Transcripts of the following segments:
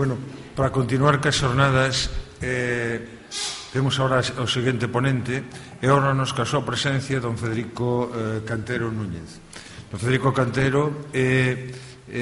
Bueno, para continuar cas xornadas, temos agora o seguinte ponente, e ahora nos casou a presencia don Federico Cantero Núñez. Don Federico Cantero é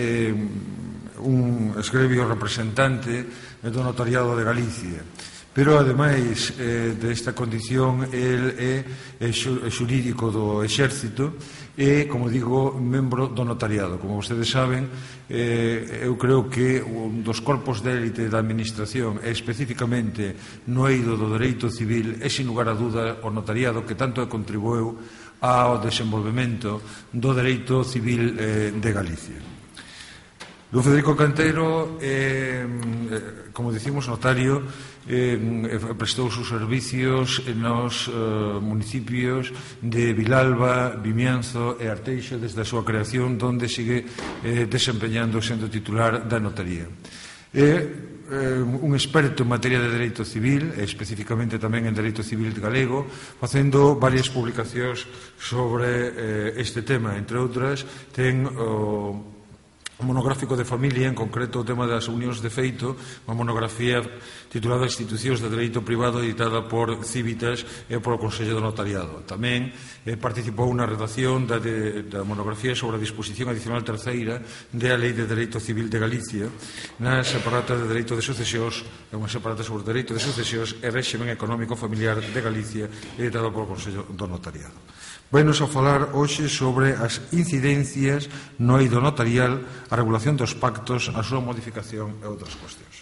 un esgrebio representante do notariado de Galicia, pero ademais desta condición el é xurídico do Exército e, como digo, membro do notariado. Como vostedes saben, eu creo que un dos corpos de élite da administración e especificamente no eido do dereito civil é, sin lugar a duda, o notariado que tanto contribueu ao desenvolvemento do dereito civil de Galicia. Don Federico Cantero, como dicimos, notario, prestou os seus servicios nos municipios de Vilalba, Vimianzo e Arteixo desde a súa creación, donde sigue desempeñando sendo titular da notaría. É un experto en materia de dereito civil, e especificamente tamén en dereito civil galego, facendo varias publicacións sobre este tema. Entre outras, ten o monográfico de familia, en concreto o tema das unións de feito, unha monografía titulada Institucións de Dereito Privado, editada por Civitas e por o Consello do Notariado. Tamén participou na redacción da monografía sobre a disposición adicional terceira da Lei de Dereito Civil de Galicia, na separata de Dereito de Sucesións, unha separata sobre Dereito de Sucesións e Réximen Económico Familiar de Galicia, editada por o Consello do Notariado. Venos a falar hoxe sobre as incidencias no eido notarial, a regulación dos pactos, a súa modificación e outras cuestións.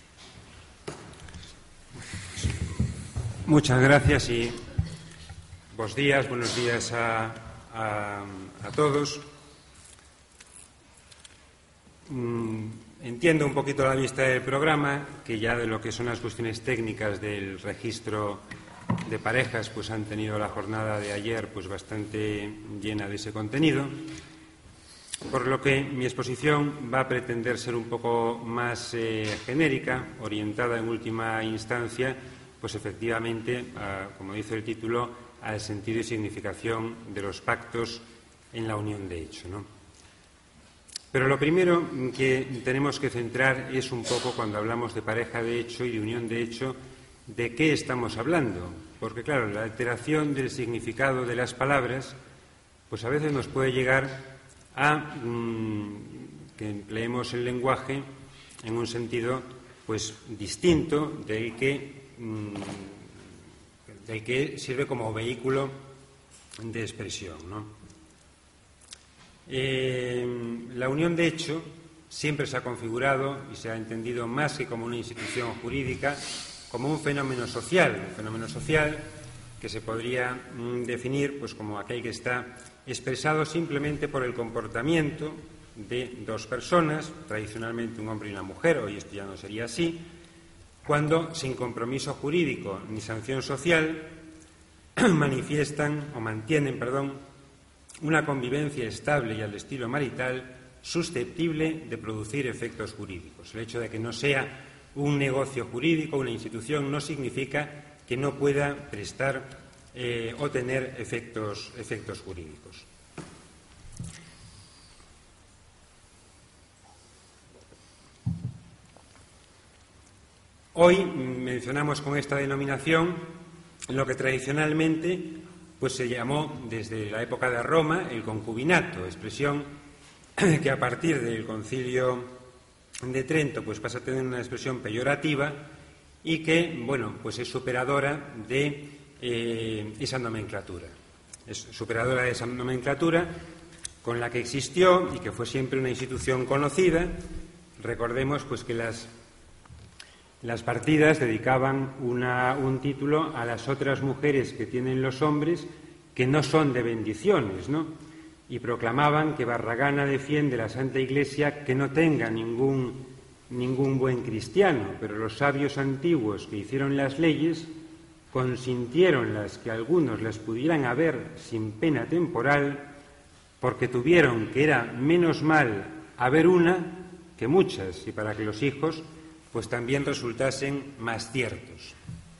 Muchas gracias y buenos días a todos. Entiendo un poquito la vista del programa, que ya de lo que son las cuestiones técnicas del registro de parejas, pues han tenido la jornada de ayer pues bastante llena de ese contenido, por lo que mi exposición va a pretender ser un poco más genérica, orientada en última instancia, pues efectivamente, como dice el título, al sentido y significación de los pactos en la unión de hecho, ¿no? Pero lo primero que tenemos que centrar es un poco, cuando hablamos de pareja de hecho y de unión de hecho, ¿de qué estamos hablando? Porque, claro, la alteración del significado de las palabras, pues a veces nos puede llegar a que empleemos el lenguaje en un sentido, pues, distinto del que sirve como vehículo de expresión, ¿no? La unión de hecho siempre se ha configurado y se ha entendido más que como una institución jurídica, como un fenómeno social que se podría definir pues como aquel que está expresado simplemente por el comportamiento de dos personas, tradicionalmente un hombre y una mujer, hoy esto ya no sería así, cuando sin compromiso jurídico ni sanción social mantienen, una convivencia estable y al estilo marital susceptible de producir efectos jurídicos. El hecho de que no sea un negocio jurídico, una institución, no significa que no pueda prestar o tener efectos jurídicos. Hoy mencionamos con esta denominación lo que tradicionalmente pues se llamó desde la época de Roma el concubinato, expresión que a partir del Concilio de Trento pues pasa a tener una expresión peyorativa y que, bueno, pues es superadora de esa nomenclatura. Es superadora de esa nomenclatura con la que existió y que fue siempre una institución conocida. Recordemos pues que las partidas dedicaban un título a las otras mujeres que tienen los hombres que no son de bendiciones, ¿no? Y proclamaban que Barragana defiende la Santa Iglesia que no tenga ningún buen cristiano, pero los sabios antiguos que hicieron las leyes consintieron las que algunos las pudieran haber sin pena temporal, porque tuvieron que era menos mal haber una que muchas, y para que los hijos pues también resultasen más ciertos.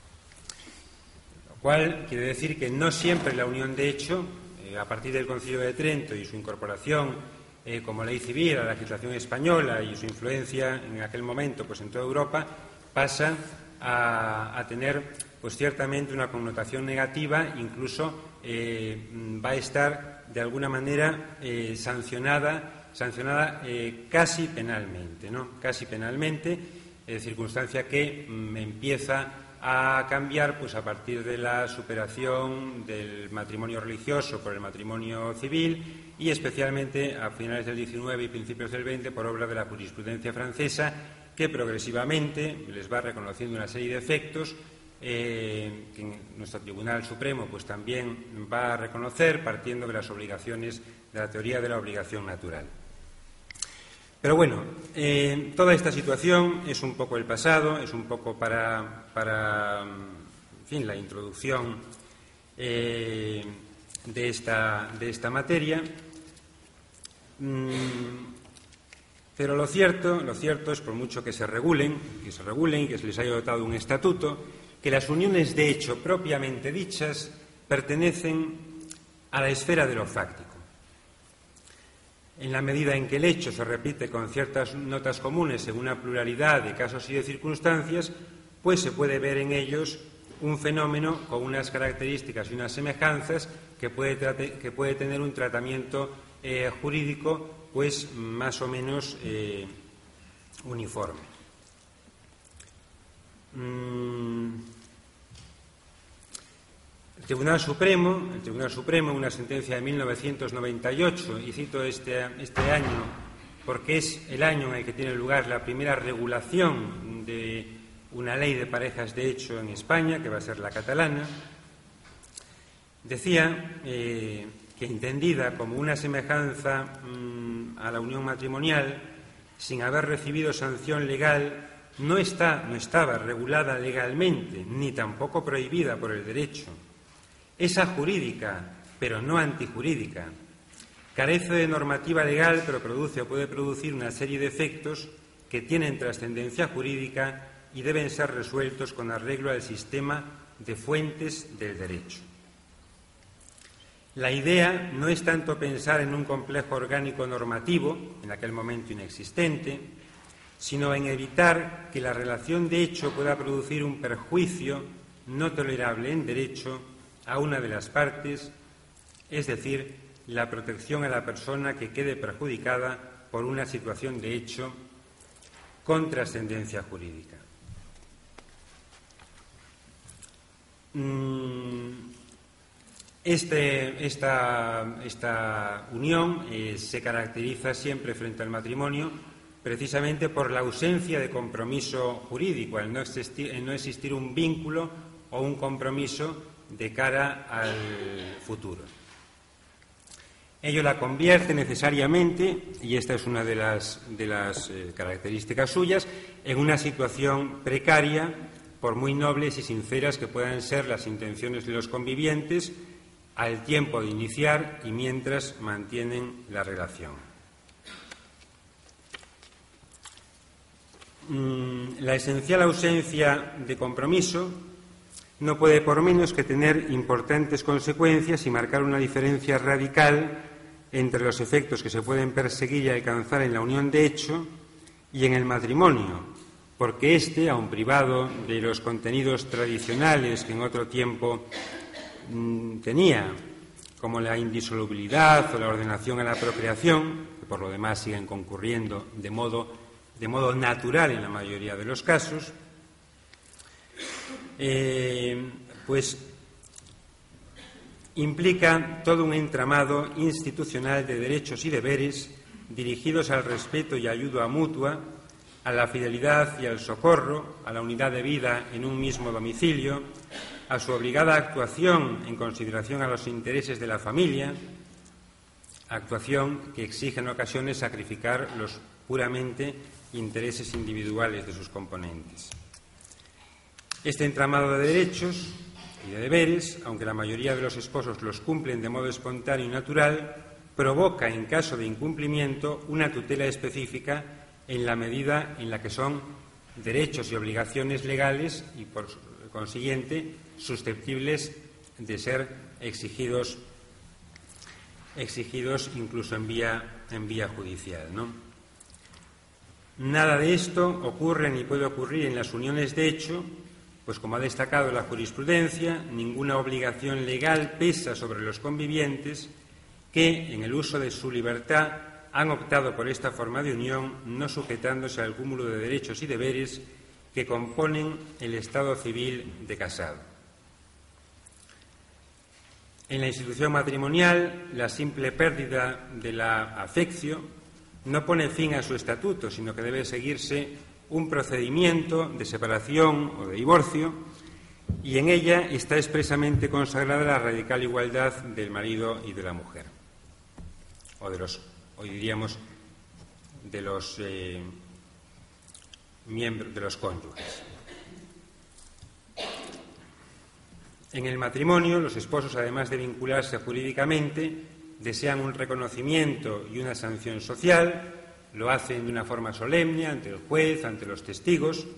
Lo cual quiere decir que no siempre la unión de hecho, a partir del Concilio de Trento y su incorporación como ley civil a la legislación española y su influencia en aquel momento pues en toda Europa, pasa a tener pues ciertamente una connotación negativa, incluso va a estar de alguna manera sancionada casi penalmente, ¿no? Casi penalmente, circunstancia que empieza a cambiar pues a partir de la superación del matrimonio religioso por el matrimonio civil y especialmente a finales del XIX y principios del XX por obra de la jurisprudencia francesa, que progresivamente les va reconociendo una serie de efectos que nuestro Tribunal Supremo pues también va a reconocer partiendo de las obligaciones de la teoría de la obligación natural. Pero bueno, toda esta situación es un poco el pasado, es un poco para en fin, la introducción de esta materia. Pero lo cierto es, por mucho que se regulen y que se les haya dotado un estatuto, que las uniones de hecho propiamente dichas pertenecen a la esfera de lo fáctico. En la medida en que el hecho se repite con ciertas notas comunes en una pluralidad de casos y de circunstancias, pues se puede ver en ellos un fenómeno con unas características y unas semejanzas que puede tener un tratamiento jurídico pues más o menos uniforme. El Tribunal Supremo, en una sentencia de 1998, y cito este año porque es el año en el que tiene lugar la primera regulación de una ley de parejas de hecho en España, que va a ser la catalana, decía que entendida como una semejanza a la unión matrimonial, sin haber recibido sanción legal, no estaba regulada legalmente, ni tampoco prohibida por el derecho. Es ajurídica, pero no antijurídica. Carece de normativa legal, pero produce o puede producir una serie de efectos que tienen trascendencia jurídica y deben ser resueltos con arreglo al sistema de fuentes del derecho. La idea no es tanto pensar en un complejo orgánico normativo, en aquel momento inexistente, sino en evitar que la relación de hecho pueda producir un perjuicio no tolerable en derecho a una de las partes, es decir, la protección a la persona que quede perjudicada por una situación de hecho con trascendencia jurídica. Esta unión se caracteriza siempre frente al matrimonio precisamente por la ausencia de compromiso jurídico, al no existir un vínculo o un compromiso de cara al futuro. Ello la convierte necesariamente, y esta es una de las características suyas, en una situación precaria, por muy nobles y sinceras que puedan ser las intenciones de los convivientes, al tiempo de iniciar y mientras mantienen la relación. La esencial ausencia de compromiso no puede por menos que tener importantes consecuencias y marcar una diferencia radical entre los efectos que se pueden perseguir y alcanzar en la unión de hecho y en el matrimonio, porque éste, aun privado de los contenidos tradicionales que en otro tiempo tenía, como la indisolubilidad o la ordenación a la procreación, que por lo demás siguen concurriendo de modo natural en la mayoría de los casos, pues implica todo un entramado institucional de derechos y deberes dirigidos al respeto y ayuda mutua, a la fidelidad y al socorro, a la unidad de vida en un mismo domicilio, a su obligada actuación en consideración a los intereses de la familia, actuación que exige en ocasiones sacrificar los puramente intereses individuales de sus componentes. Este entramado de derechos y de deberes, aunque la mayoría de los esposos los cumplen de modo espontáneo y natural, provoca, en caso de incumplimiento, una tutela específica en la medida en la que son derechos y obligaciones legales y, por consiguiente, susceptibles de ser exigidos exigidos incluso en vía judicial, ¿no? Nada de esto ocurre ni puede ocurrir en las uniones de hecho, pues como ha destacado la jurisprudencia, ninguna obligación legal pesa sobre los convivientes que, en el uso de su libertad, han optado por esta forma de unión, no sujetándose al cúmulo de derechos y deberes que componen el estado civil de casado. En la institución matrimonial, la simple pérdida de la afectio no pone fin a su estatuto, sino que debe seguirse un procedimiento de separación o de divorcio, y en ella está expresamente consagrada la radical igualdad del marido y de la mujer, o de los, hoy diríamos, de los miembros, de los cónyuges. En el matrimonio, los esposos, además de vincularse jurídicamente, desean un reconocimiento y una sanción social, lo hacen de una forma solemne ante el juez, ante los testigos,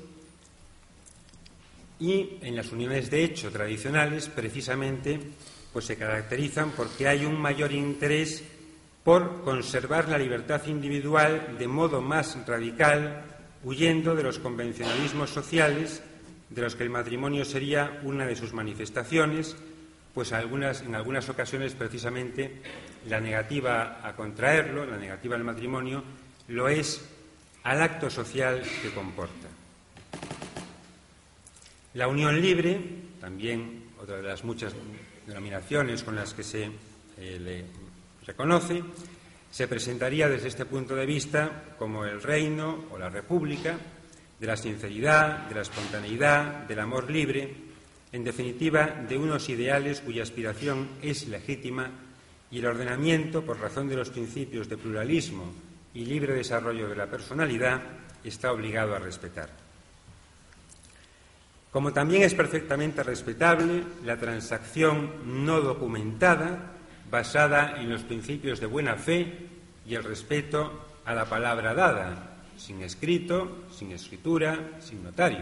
y en las uniones de hecho tradicionales, precisamente, pues se caracterizan porque hay un mayor interés por conservar la libertad individual de modo más radical, huyendo de los convencionalismos sociales de los que el matrimonio sería una de sus manifestaciones, pues en algunas ocasiones precisamente la negativa a contraerlo, la negativa al matrimonio, lo es al acto social que comporta. La unión libre, también otra de las muchas denominaciones con las que se le reconoce, se presentaría desde este punto de vista como el reino o la república de la sinceridad, de la espontaneidad, del amor libre, en definitiva, de unos ideales cuya aspiración es legítima y el ordenamiento, por razón de los principios de pluralismo y libre desarrollo de la personalidad, está obligado a respetar. Como también es perfectamente respetable la transacción no documentada, basada en los principios de buena fe y el respeto a la palabra dada, sin escrito, sin escritura, sin notario.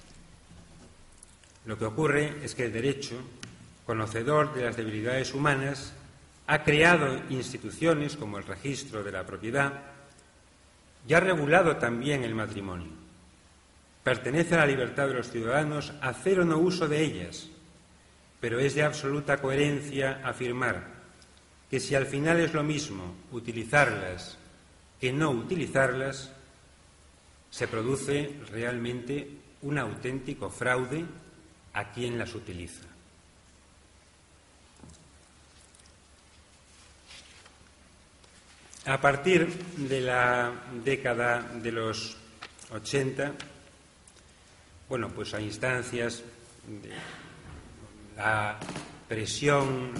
Lo que ocurre es que el derecho, conocedor de las debilidades humanas, ha creado instituciones como el registro de la propiedad y ha regulado también el matrimonio. Pertenece a la libertad de los ciudadanos hacer o no uso de ellas, pero es de absoluta coherencia afirmar que si al final es lo mismo utilizarlas que no utilizarlas, se produce realmente un auténtico fraude a quien las utiliza. A partir de la década de los 80, bueno, pues a instancias de la presión,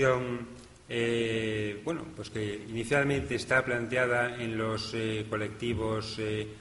bueno, pues que inicialmente está planteada en los colectivos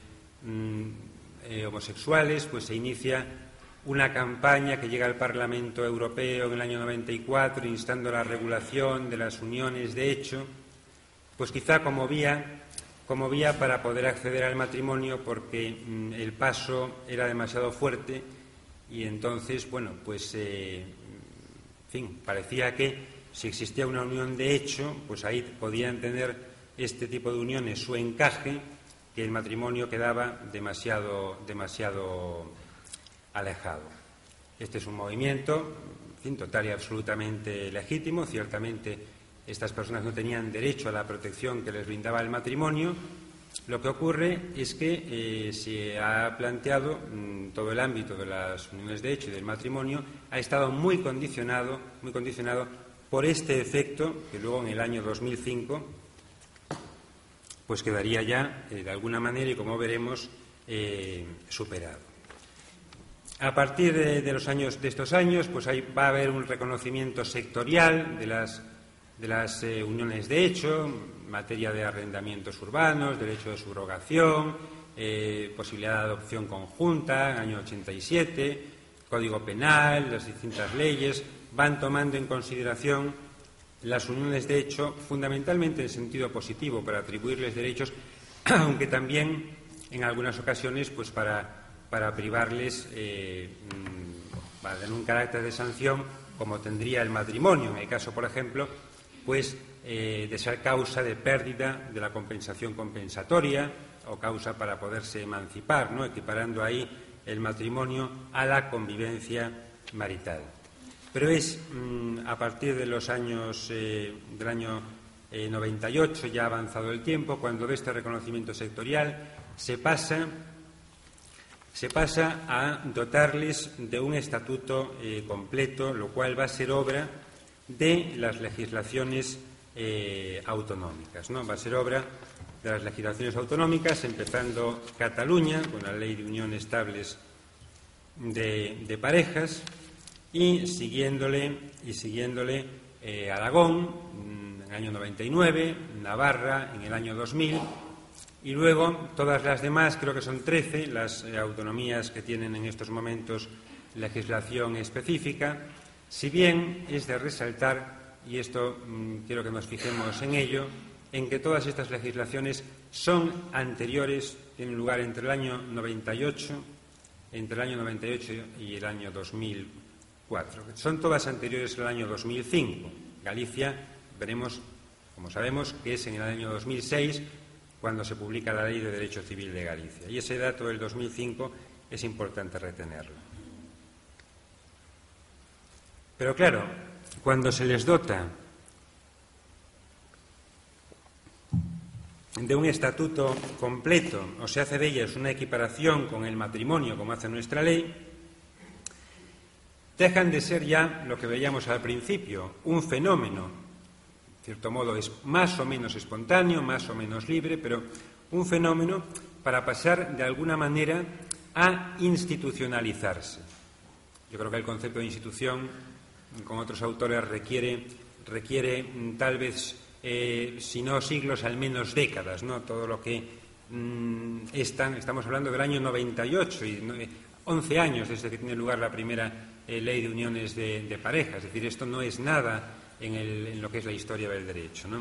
homosexuales, pues se inicia una campaña que llega al Parlamento Europeo en el año 94 instando a la regulación de las uniones de hecho, pues quizá como vía para poder acceder al matrimonio, porque el paso era demasiado fuerte y entonces, bueno, pues en fin, parecía que si existía una unión de hecho, pues ahí podían tener este tipo de uniones su encaje, que el matrimonio quedaba demasiado alejado. Este es un movimiento, en fin, total y absolutamente legítimo. Ciertamente estas personas no tenían derecho a la protección que les brindaba el matrimonio. Lo que ocurre es que se ha planteado todo el ámbito de las uniones de hecho y del matrimonio ha estado muy condicionado por este efecto que luego en el año 2005 pues quedaría ya de alguna manera y como veremos superado. A partir de estos años pues ahí va a haber un reconocimiento sectorial de las uniones de hecho, en materia de arrendamientos urbanos, derecho de subrogación, posibilidad de adopción conjunta, año 87, Código Penal, las distintas leyes van tomando en consideración las uniones de hecho fundamentalmente en sentido positivo para atribuirles derechos, aunque también en algunas ocasiones pues para privarles para tener un carácter de sanción como tendría el matrimonio en el caso, por ejemplo, pues de ser causa de pérdida de la compensación compensatoria o causa para poderse emancipar, ¿no? Equiparando ahí el matrimonio a la convivencia marital. Pero es a partir de los años del año 98, ya avanzado el tiempo, cuando de este reconocimiento sectorial se pasa a dotarles de un estatuto completo, lo cual va a ser obra de las legislaciones autonómicas, ¿no? Va a ser obra de las legislaciones autonómicas, empezando Cataluña, con la Ley de Unión Estables de Parejas, y siguiéndole Aragón en el año 99, Navarra en el año 2000, y luego todas las demás, creo que son 13 las autonomías que tienen en estos momentos legislación específica, si bien es de resaltar, y esto quiero que nos fijemos en ello, en que todas estas legislaciones son anteriores, tienen lugar entre el año 98 y el año 2004. Son todas anteriores al año 2005. Galicia, veremos, como sabemos, que es en el año 2006 cuando se publica la Ley de Derecho Civil de Galicia. Y ese dato del 2005 es importante retenerlo. Pero claro, cuando se les dota de un estatuto completo o se hace de ellas una equiparación con el matrimonio, como hace nuestra ley, dejan de ser ya lo que veíamos al principio, un fenómeno, en cierto modo es más o menos espontáneo, más o menos libre, pero un fenómeno para pasar de alguna manera a institucionalizarse. Yo creo que el concepto de institución, con otros autores, requiere tal vez, si no siglos, al menos décadas, ¿no? Todo lo que estamos hablando del año 98 y 11 años desde que tiene lugar la primera ley de uniones de pareja. Es decir, esto no es nada en lo que es la historia del derecho, ¿no?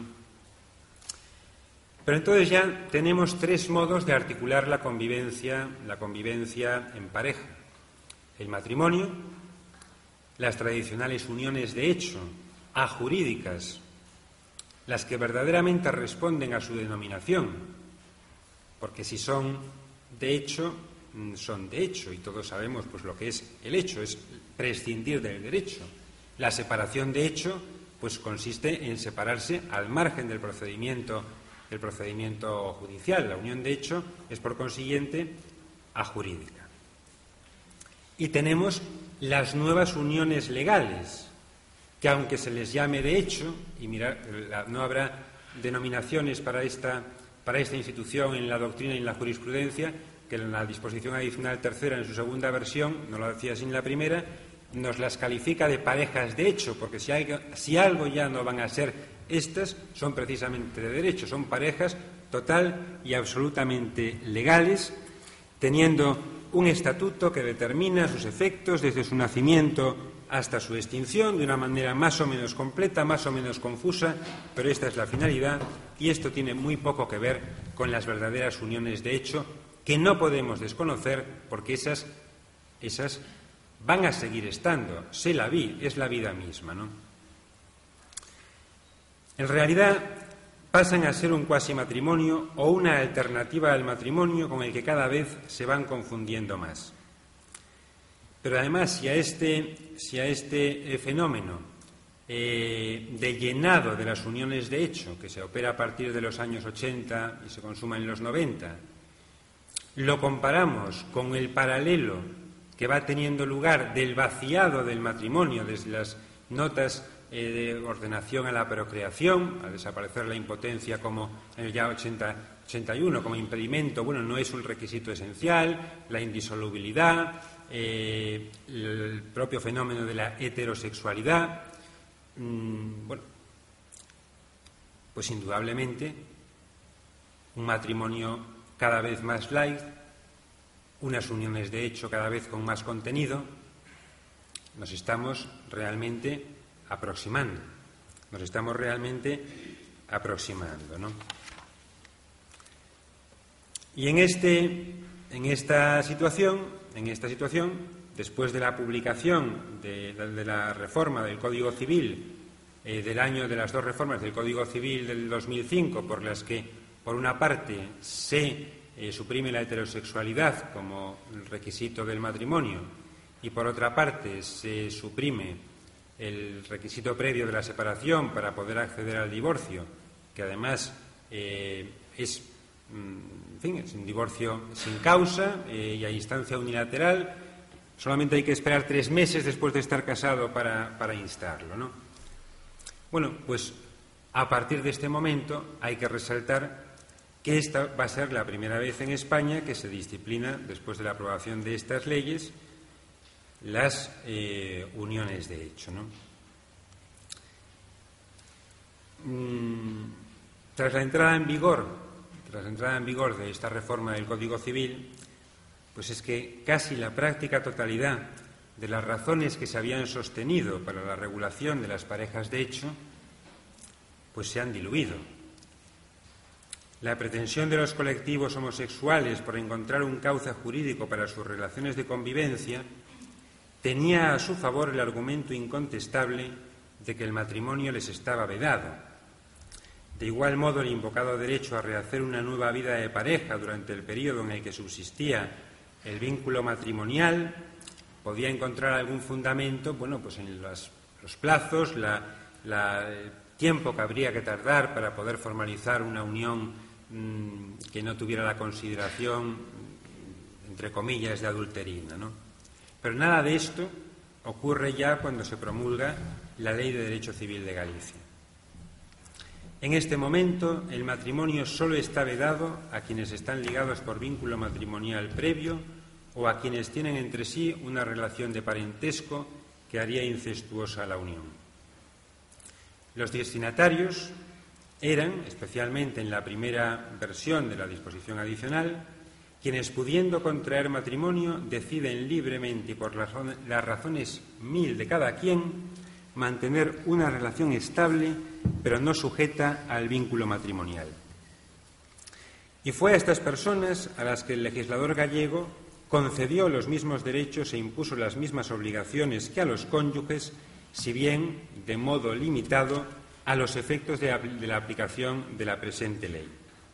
Pero entonces ya tenemos 3 modos de articular la convivencia en pareja: el matrimonio, las tradicionales uniones de hecho, ajurídicas, las que verdaderamente responden a su denominación, porque si son de hecho, son de hecho, y todos sabemos pues lo que es el hecho, es prescindir del derecho. La separación de hecho pues consiste en separarse al margen del procedimiento judicial. La unión de hecho es, por consiguiente, ajurídica. Y tenemos las nuevas uniones legales, que aunque se les llame de hecho, y mirad, no habrá denominaciones para esta institución en la doctrina y en la jurisprudencia, que en la disposición adicional tercera, en su segunda versión, no lo decía así en la primera, nos las califica de parejas de hecho, porque si algo ya no van a ser estas, son precisamente de derecho, son parejas total y absolutamente legales, teniendo un estatuto que determina sus efectos desde su nacimiento hasta su extinción de una manera más o menos completa, más o menos confusa, pero esta es la finalidad, y esto tiene muy poco que ver con las verdaderas uniones de hecho, que no podemos desconocer, porque esas van a seguir estando. C'est la vie, es la vida misma, ¿no? En realidad pasan a ser un cuasimatrimonio o una alternativa al matrimonio con el que cada vez se van confundiendo más. Pero además, si a este fenómeno de llenado de las uniones de hecho, que se opera a partir de los años 80 y se consuma en los 90, lo comparamos con el paralelo que va teniendo lugar del vaciado del matrimonio desde las notas de ordenación a la procreación, al desaparecer la impotencia como en el ya 81 como impedimento, bueno, no es un requisito esencial, la indisolubilidad, el propio fenómeno de la heterosexualidad, bueno, pues indudablemente un matrimonio cada vez más light, unas uniones de hecho cada vez con más contenido, nos estamos realmente aproximando, ¿no? Y en esta situación, después de la publicación de la reforma del Código Civil del año de las dos reformas del Código Civil del 2005, por las que, por una parte, se suprime la heterosexualidad como requisito del matrimonio y, por otra parte, se suprime el requisito previo de la separación para poder acceder al divorcio, que además es un divorcio sin causa y a instancia unilateral. Solamente hay que esperar 3 meses después de estar casado para instarlo, ¿no? Bueno, pues a partir de este momento hay que resaltar que esta va a ser la primera vez en España que se disciplina, después de la aprobación de estas leyes, las uniones de hecho, ¿no? Tras la entrada en vigor de esta reforma del Código Civil, pues es que casi la práctica totalidad de las razones que se habían sostenido para la regulación de las parejas de hecho, pues se han diluido. La pretensión de los colectivos homosexuales por encontrar un cauce jurídico para sus relaciones de convivencia tenía a su favor el argumento incontestable de que el matrimonio les estaba vedado. De igual modo, el invocado derecho a rehacer una nueva vida de pareja durante el periodo en el que subsistía el vínculo matrimonial podía encontrar algún fundamento, bueno, pues en los plazos, el tiempo que habría que tardar para poder formalizar una unión que no tuviera la consideración, entre comillas, de adulterina, ¿no? Pero nada de esto ocurre ya cuando se promulga la Ley de Derecho Civil de Galicia. En este momento, el matrimonio solo está vedado a quienes están ligados por vínculo matrimonial previo o a quienes tienen entre sí una relación de parentesco que haría incestuosa la unión. Los destinatarios eran, especialmente en la primera versión de la disposición adicional, quienes, pudiendo contraer matrimonio, deciden libremente y por las razones 1000 de cada quien mantener una relación estable, pero no sujeta al vínculo matrimonial. Y fue a estas personas a las que el legislador gallego concedió los mismos derechos e impuso las mismas obligaciones que a los cónyuges, si bien de modo limitado a los efectos de la aplicación de la presente ley.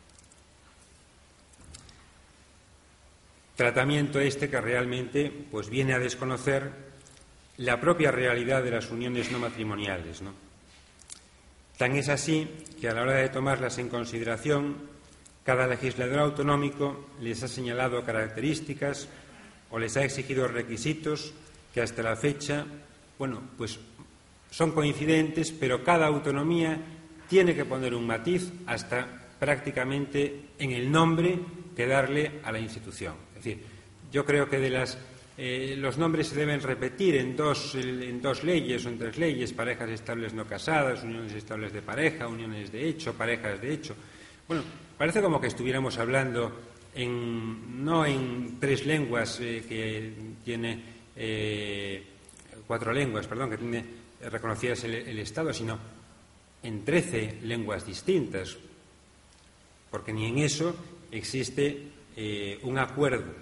Tratamiento este que realmente pues viene a desconocer la propia realidad de las uniones no matrimoniales, ¿no? Tan es así que a la hora de tomarlas en consideración, cada legislador autonómico les ha señalado características o les ha exigido requisitos que hasta la fecha, bueno, pues son coincidentes, pero cada autonomía tiene que poner un matiz hasta prácticamente en el nombre que darle a la institución. Es decir, yo creo que los nombres se deben repetir en dos leyes o en 3 leyes: parejas estables no casadas, uniones estables de pareja, uniones de hecho, parejas de hecho. Bueno, parece como que estuviéramos hablando no en 3 lenguas que tiene 4 lenguas, perdón, que tiene reconocidas el Estado, sino en 13 lenguas distintas, porque ni en eso existe un acuerdo.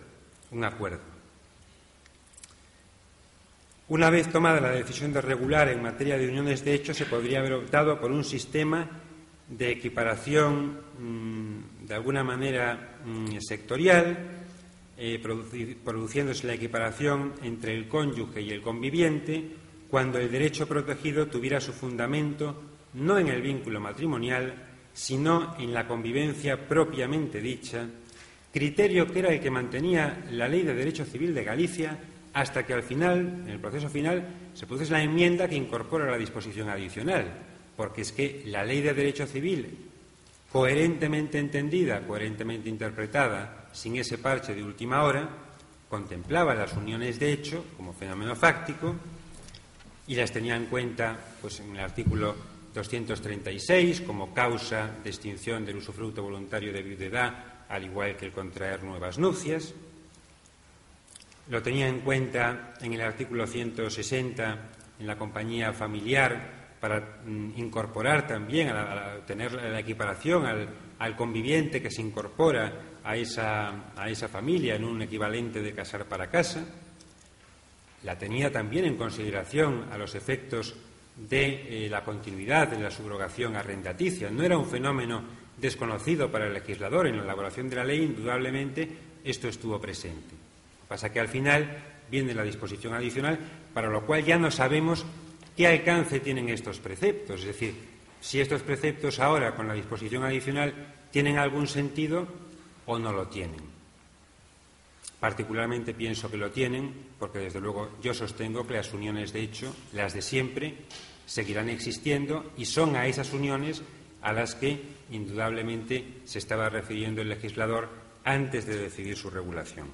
Una vez tomada la decisión de regular en materia de uniones de hecho, se podría haber optado por un sistema de equiparación de alguna manera sectorial, produciéndose la equiparación entre el cónyuge y el conviviente cuando el derecho protegido tuviera su fundamento no en el vínculo matrimonial, sino en la convivencia propiamente dicha, criterio que era el que mantenía la Ley de Derecho Civil de Galicia hasta que al final, en el proceso final, se produce la enmienda que incorpora la disposición adicional, porque es que la Ley de Derecho Civil, coherentemente entendida, coherentemente interpretada, sin ese parche de última hora, contemplaba las uniones de hecho como fenómeno fáctico y las tenía en cuenta pues, en el artículo 236 como causa de extinción del usufructo voluntario de viudedad, al igual que el contraer nuevas nupcias. Lo tenía en cuenta en el artículo 160 en la compañía familiar para incorporar también, a tener la equiparación al conviviente que se incorpora a esa familia en un equivalente de casar para casa. La tenía también en consideración a los efectos de la continuidad de la subrogación arrendaticia. No era un fenómeno desconocido para el legislador. En la elaboración de la ley, indudablemente, esto estuvo presente. Lo que pasa es que al final viene la disposición adicional, para lo cual ya no sabemos qué alcance tienen estos preceptos. Es decir, si estos preceptos ahora, con la disposición adicional, tienen algún sentido o no lo tienen. Particularmente pienso que lo tienen, porque desde luego yo sostengo que las uniones de hecho, las de siempre, seguirán existiendo, y son a esas uniones a las que indudablemente se estaba refiriendo el legislador antes de decidir su regulación.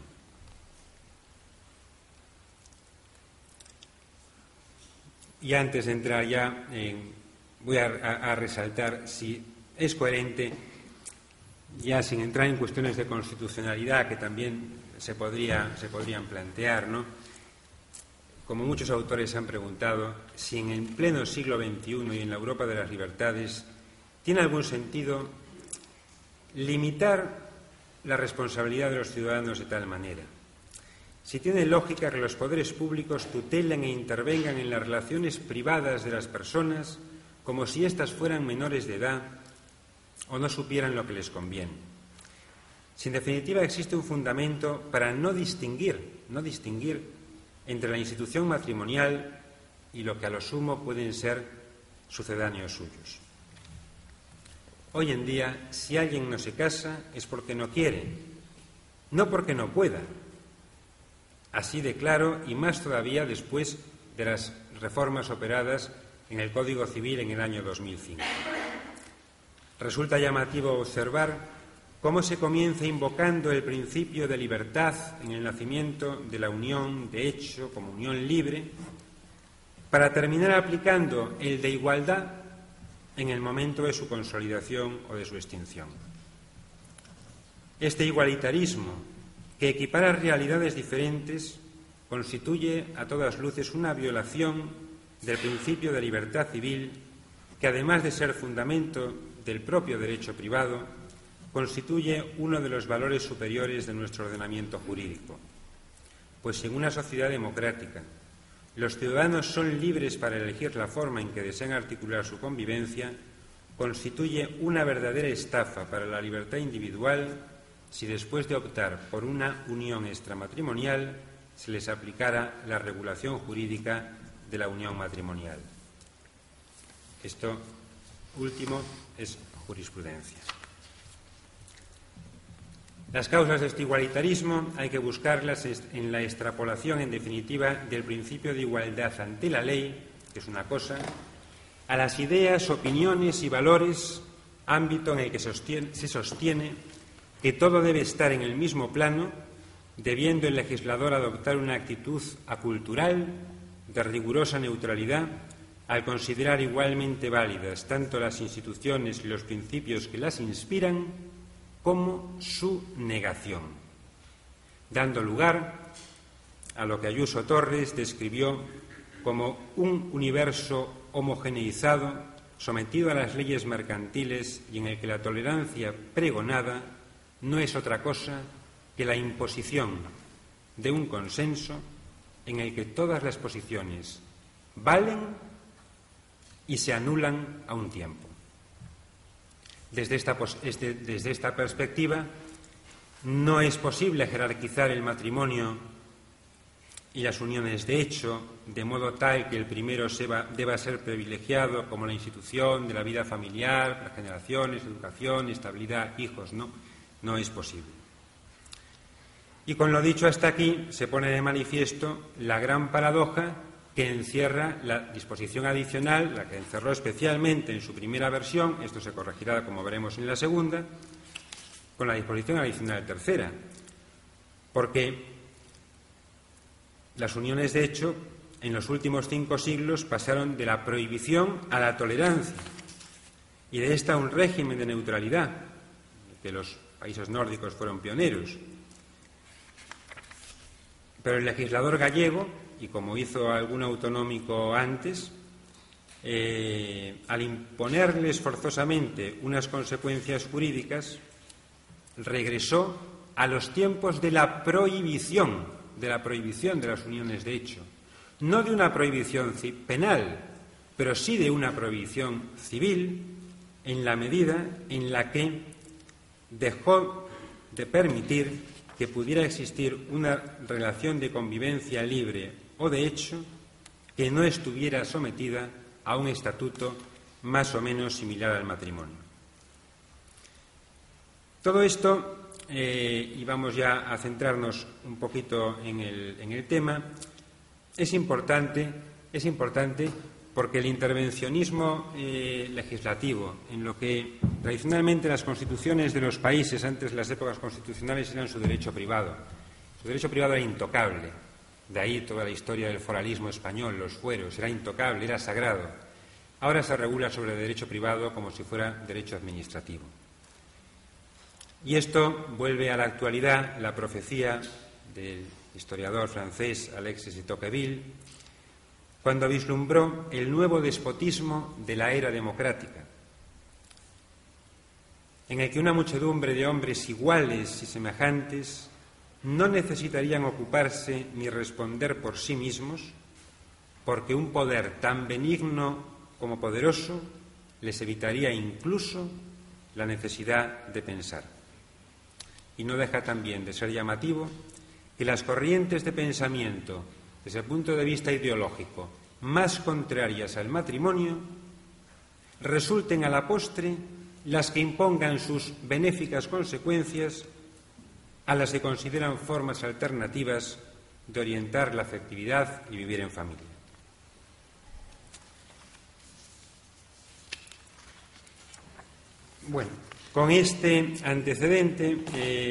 Y antes de entrar ya, voy a resaltar si es coherente, ya sin entrar en cuestiones de constitucionalidad que también se podrían plantear, ¿no? Como muchos autores han preguntado, si en el pleno siglo XXI y en la Europa de las libertades tiene algún sentido limitar la responsabilidad de los ciudadanos de tal manera. Si tiene lógica que los poderes públicos tutelen e intervengan en las relaciones privadas de las personas como si éstas fueran menores de edad o no supieran lo que les conviene. Si en definitiva existe un fundamento para no distinguir entre la institución matrimonial y lo que a lo sumo pueden ser sucedáneos suyos. Hoy en día, si alguien no se casa es porque no quiere, no porque no pueda. Así de claro, y más todavía después de las reformas operadas en el Código Civil en el año 2005. Resulta llamativo observar cómo se comienza invocando el principio de libertad en el nacimiento de la unión de hecho como unión libre, para terminar aplicando el de igualdad en el momento de su consolidación o de su extinción. Este igualitarismo, que equipara realidades diferentes, constituye a todas luces una violación del principio de libertad civil, que además de ser fundamento del propio derecho privado, constituye uno de los valores superiores de nuestro ordenamiento jurídico. Pues en una sociedad democrática, los ciudadanos son libres para elegir la forma en que desean articular su convivencia, constituye una verdadera estafa para la libertad individual si después de optar por una unión extramatrimonial se les aplicara la regulación jurídica de la unión matrimonial. Esto último es jurisprudencia. Las causas de este igualitarismo hay que buscarlas en la extrapolación, en definitiva, del principio de igualdad ante la ley, que es una cosa, a las ideas, opiniones y valores, ámbito en el que se sostiene que todo debe estar en el mismo plano, debiendo el legislador adoptar una actitud acultural de rigurosa neutralidad al considerar igualmente válidas tanto las instituciones y los principios que las inspiran como su negación, dando lugar a lo que Ayuso Torres describió como un universo homogeneizado, sometido a las leyes mercantiles y en el que la tolerancia pregonada no es otra cosa que la imposición de un consenso en el que todas las posiciones valen y se anulan a un tiempo. Desde esta perspectiva, no es posible jerarquizar el matrimonio y las uniones de hecho de modo tal que el primero deba ser privilegiado como la institución de la vida familiar, las generaciones, educación, estabilidad, hijos. No es posible. Y con lo dicho hasta aquí se pone de manifiesto la gran paradoja que encierra la disposición adicional, la que encerró especialmente en su primera versión, esto se corregirá como veremos en la segunda, con la disposición adicional tercera, porque las uniones de hecho en los últimos 5 siglos pasaron de la prohibición a la tolerancia y de esta a un régimen de neutralidad, que los países nórdicos fueron pioneros. Pero el legislador gallego, y como hizo algún autonómico antes, al imponerles forzosamente unas consecuencias jurídicas, regresó a los tiempos de la prohibición de las uniones de hecho, no de una prohibición penal, pero sí de una prohibición civil en la medida en la que dejó de permitir que pudiera existir una relación de convivencia libre o de hecho que no estuviera sometida a un estatuto más o menos similar al matrimonio. Todo esto, y vamos ya a centrarnos un poquito en el tema, es importante porque el intervencionismo legislativo, en lo que tradicionalmente las constituciones de los países antes de las épocas constitucionales eran su derecho privado. Su derecho privado era intocable, de ahí toda la historia del foralismo español, los fueros, era intocable, era sagrado. Ahora se regula sobre el derecho privado como si fuera derecho administrativo. Y esto vuelve a la actualidad la profecía del historiador francés Alexis de Tocqueville, cuando vislumbró el nuevo despotismo de la era democrática, en el que una muchedumbre de hombres iguales y semejantes no necesitarían ocuparse ni responder por sí mismos, porque un poder tan benigno como poderoso les evitaría incluso la necesidad de pensar. Y no deja también de ser llamativo que las corrientes de pensamiento, desde el punto de vista ideológico, más contrarias al matrimonio, resulten a la postre las que impongan sus benéficas consecuencias a las que consideran formas alternativas de orientar la afectividad y vivir en familia. Bueno, con este antecedente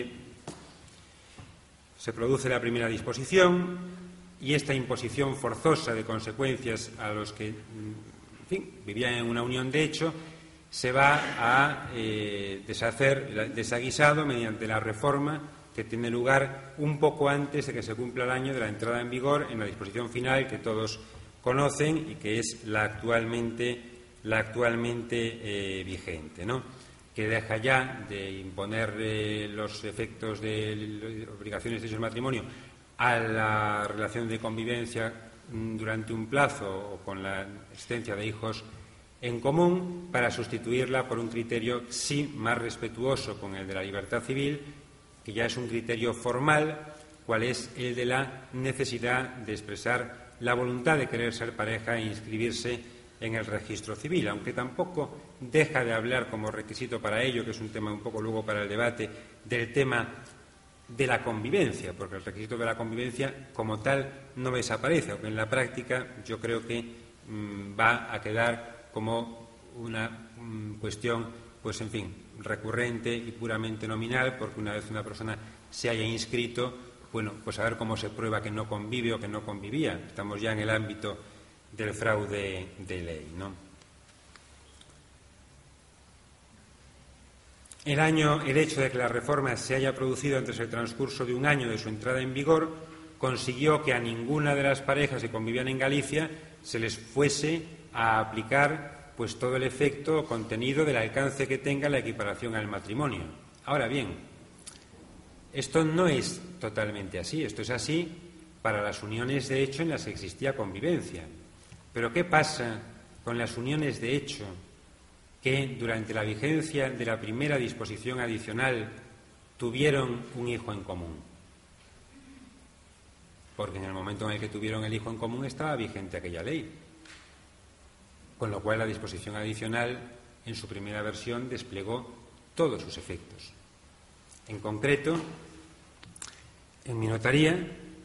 se produce la primera disposición y esta imposición forzosa de consecuencias a los que, en fin, vivían en una unión de hecho, se va a deshacer, desaguisado mediante la reforma que tiene lugar un poco antes de que se cumpla el año de la entrada en vigor en la disposición final que todos conocen y que es la actualmente vigente, ¿no? Que deja ya de imponer los efectos de obligaciones de ese matrimonio a la relación de convivencia durante un plazo o con la existencia de hijos en común para sustituirla por un criterio sí más respetuoso con el de la libertad civil, que ya es un criterio formal, cual es el de la necesidad de expresar la voluntad de querer ser pareja e inscribirse en el registro civil, aunque tampoco deja de hablar como requisito para ello, que es un tema un poco luego para el debate, del tema de la convivencia, porque el requisito de la convivencia como tal no desaparece, aunque en la práctica yo creo que va a quedar como una cuestión, pues en fin, recurrente y puramente nominal, porque una vez una persona se haya inscrito, bueno, pues a ver cómo se prueba que no convive o que no convivía. Estamos ya en el ámbito del fraude de ley, ¿no? El hecho de que la reforma se haya producido antes del transcurso de un año de su entrada en vigor consiguió que a ninguna de las parejas que convivían en Galicia se les fuese a aplicar pues todo el efecto o contenido del alcance que tenga la equiparación al matrimonio. Ahora bien, esto no es totalmente así. Esto es así para las uniones de hecho en las que existía convivencia. Pero ¿qué pasa con las uniones de hecho que durante la vigencia de la primera disposición adicional tuvieron un hijo en común? Porque en el momento en el que tuvieron el hijo en común estaba vigente aquella ley. Con lo cual la disposición adicional en su primera versión desplegó todos sus efectos. En concreto, en mi notaría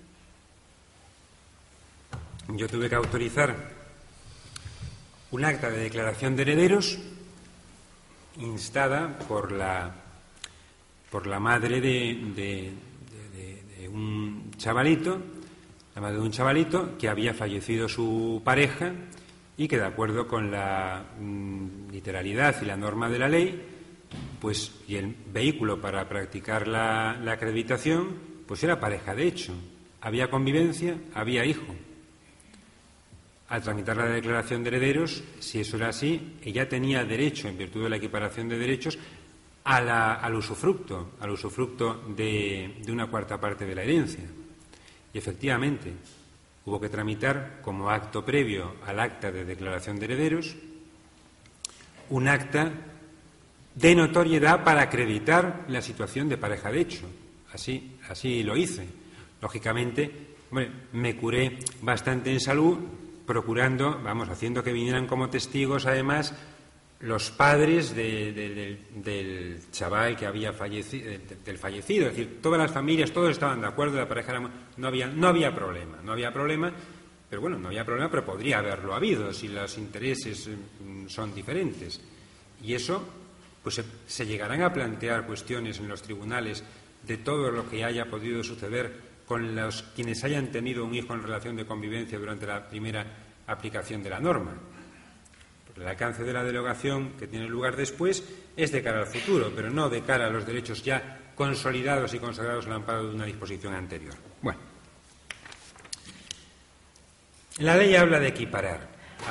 yo tuve que autorizar un acta de declaración de herederos instada por la madre de un chavalito, la madre de un chavalito que había fallecido su pareja y que, de acuerdo con la literalidad y la norma de la ley, pues, y el vehículo para practicar la acreditación, pues era pareja de hecho. Había convivencia, había hijo. Al tramitar la declaración de herederos, si eso era así, ella tenía derecho, en virtud de la equiparación de derechos, al usufructo de una cuarta parte de la herencia. Y efectivamente, Hubo que tramitar, como acto previo al acta de declaración de herederos, un acta de notoriedad para acreditar la situación de pareja de hecho. Así lo hice. Lógicamente, me curé bastante en salud, procurando, haciendo que vinieran como testigos, además, los padres del chaval que había fallecido, del fallecido. Es decir, todas las familias, todos estaban de acuerdo, la pareja no había problema, pero no había problema, pero podría haberlo habido si los intereses son diferentes. Y eso, pues se llegarán a plantear cuestiones en los tribunales de todo lo que haya podido suceder con quienes hayan tenido un hijo en relación de convivencia durante la primera aplicación de la norma. El alcance de la derogación que tiene lugar después es de cara al futuro, pero no de cara a los derechos ya consolidados y consagrados al amparo de una disposición anterior. Bueno, la ley habla de equiparar.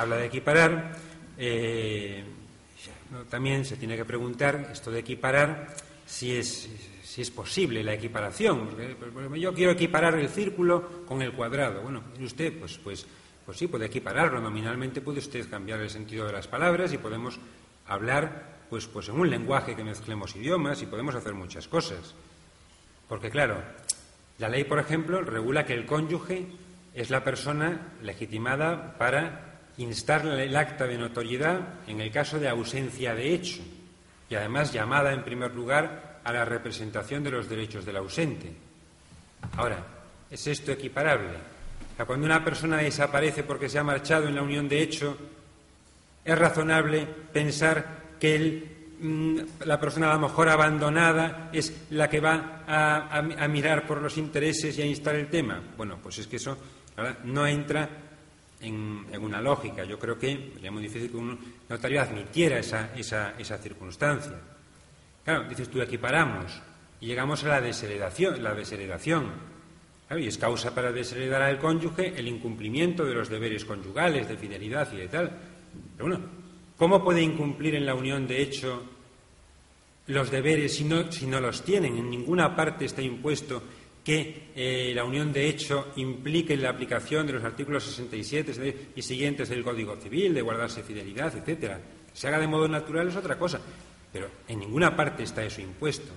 También se tiene que preguntar esto de equiparar si es posible la equiparación. Porque yo quiero equiparar el círculo con el cuadrado. Bueno, usted, pues sí, puede equipararlo. Nominalmente puede usted cambiar el sentido de las palabras y podemos hablar pues en un lenguaje que mezclemos idiomas y podemos hacer muchas cosas. Porque, claro, la ley, por ejemplo, regula que el cónyuge es la persona legitimada para instar el acta de notoriedad en el caso de ausencia de hecho y, además, llamada en primer lugar a la representación de los derechos del ausente. Ahora, ¿es esto equiparable? Cuando una persona desaparece porque se ha marchado en la unión de hecho, es razonable pensar que la persona a lo mejor abandonada es la que va a mirar por los intereses y a instar el tema. Bueno, pues es que eso no entra en una lógica. Yo creo que sería muy difícil que un notario admitiera esa circunstancia. Claro, dices tú, equiparamos y llegamos a la desheredación. Y es causa para desheredar al cónyuge el incumplimiento de los deberes conyugales, de fidelidad y de tal. Pero bueno, ¿cómo puede incumplir en la unión de hecho los deberes si no los tienen? En ninguna parte está impuesto que la unión de hecho implique la aplicación de los artículos 67 y siguientes del Código Civil, de guardarse fidelidad, etcétera. Que se haga de modo natural es otra cosa, pero en ninguna parte está eso impuesto.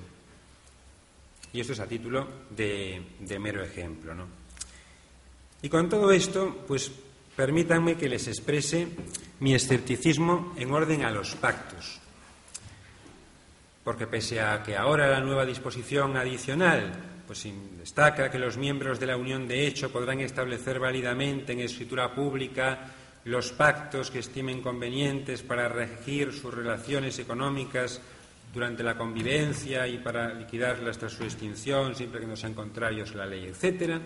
Y esto es a título de mero ejemplo, ¿no? Y con todo esto, pues permítanme que les exprese mi escepticismo en orden a los pactos. Porque pese a que ahora la nueva disposición adicional pues destaca que los miembros de la unión de hecho podrán establecer válidamente en escritura pública los pactos que estimen convenientes para regir sus relaciones económicas durante la convivencia y para liquidarlas tras su extinción, siempre que no sean contrarios a la ley, etcétera.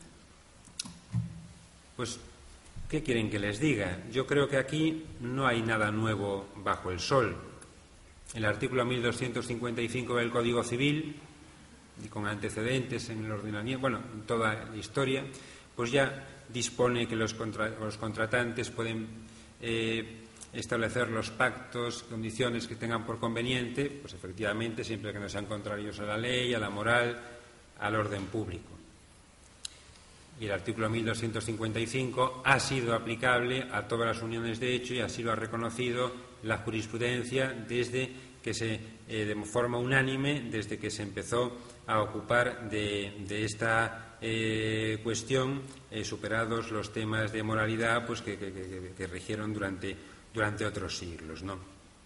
Pues, ¿qué quieren que les diga? Yo creo que aquí no hay nada nuevo bajo el sol. El artículo 1255 del Código Civil, y con antecedentes en el ordenamiento, en toda la historia, pues ya dispone que los contratantes pueden establecer los pactos, condiciones que tengan por conveniente, pues efectivamente, siempre que no sean contrarios a la ley, a la moral, al orden público. Y el artículo 1255 ha sido aplicable a todas las uniones de hecho y así lo ha reconocido la jurisprudencia desde que de forma unánime, desde que se empezó a ocupar de esta cuestión, superados los temas de moralidad pues que rigieron durante otros siglos, ¿no?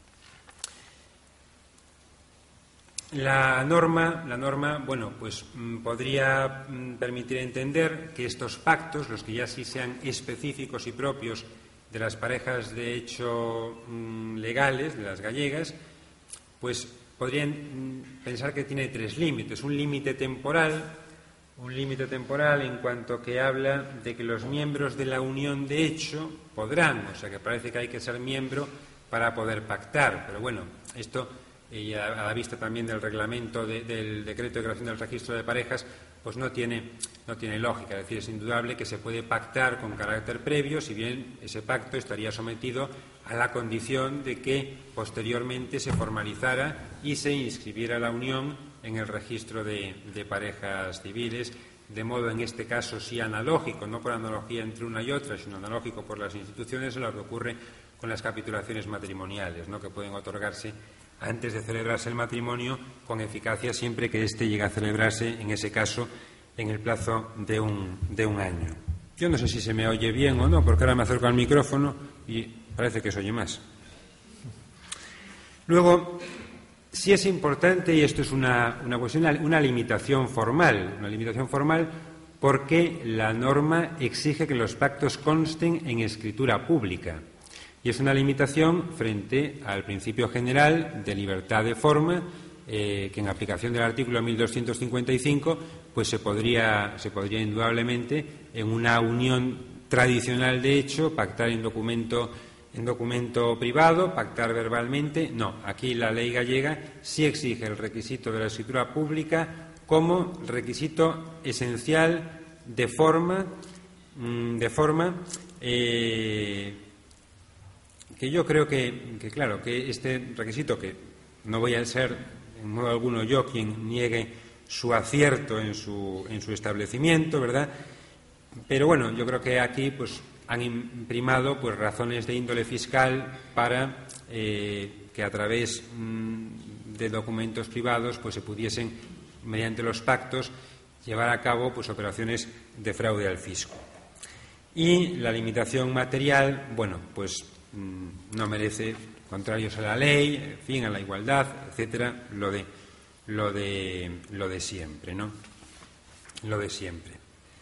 La norma, pues podría permitir entender que estos pactos, los que ya sí sean específicos y propios de las parejas de hecho legales, de las gallegas, pues podrían pensar que tiene tres límites. Un límite temporal en cuanto que habla de que los miembros de la unión de hecho podrán, o sea que parece que hay que ser miembro para poder pactar, pero bueno, esto y a la vista también del reglamento del decreto de creación del registro de parejas, pues no tiene lógica. Es decir, es indudable que se puede pactar con carácter previo, si bien ese pacto estaría sometido a la condición de que posteriormente se formalizara y se inscribiera la unión en el registro de parejas civiles de modo en este caso sí analógico, no por analogía entre una y otra, sino analógico por las instituciones, a lo que ocurre con las capitulaciones matrimoniales, ¿no?, que pueden otorgarse antes de celebrarse el matrimonio con eficacia siempre que éste llegue a celebrarse, en ese caso, en el plazo de un año. Yo no sé si se me oye bien o no, porque ahora me acerco al micrófono y parece que se oye más. Luego, sí es importante, y esto es una cuestión, una limitación formal, porque la norma exige que los pactos consten en escritura pública. Y es una limitación frente al principio general de libertad de forma, que en aplicación del artículo 1255 pues se podría indudablemente, en una unión tradicional de hecho, pactar en documento privado, pactar verbalmente. No, aquí la ley gallega sí exige el requisito de la escritura pública como requisito esencial de forma que yo creo que claro, que este requisito, que no voy a ser en modo alguno yo quien niegue su acierto en su establecimiento, ¿verdad? Pero bueno, yo creo que aquí pues han imprimado pues razones de índole fiscal para que a través de documentos privados pues se pudiesen, mediante los pactos, llevar a cabo pues operaciones de fraude al fisco. Y la limitación material, bueno, pues no merece, contrarios a la ley, en fin, a la igualdad, etcétera, lo de siempre, ¿no? Lo de siempre.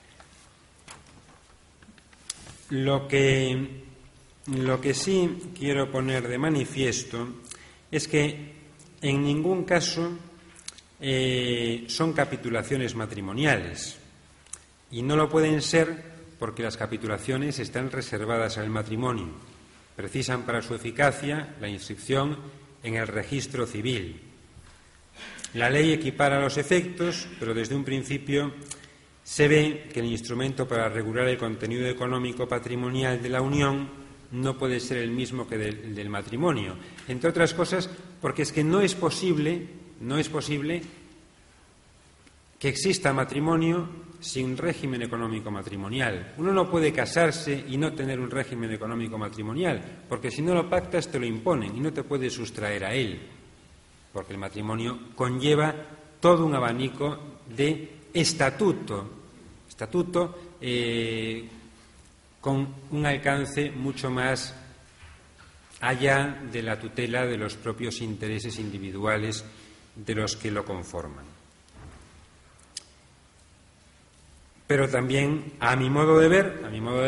Lo que sí quiero poner de manifiesto es que en ningún caso son capitulaciones matrimoniales, y no lo pueden ser porque las capitulaciones están reservadas al matrimonio. Precisan para su eficacia la inscripción en el registro civil. La ley equipara los efectos, pero desde un principio se ve que el instrumento para regular el contenido económico patrimonial de la unión no puede ser el mismo que el del matrimonio. Entre otras cosas, porque es que no es posible que exista matrimonio sin régimen económico matrimonial. Uno no puede casarse y no tener un régimen económico matrimonial, porque si no lo pactas te lo imponen y no te puedes sustraer a él, porque el matrimonio conlleva todo un abanico de estatuto con un alcance mucho más allá de la tutela de los propios intereses individuales de los que lo conforman. Pero también, a mi modo de ver,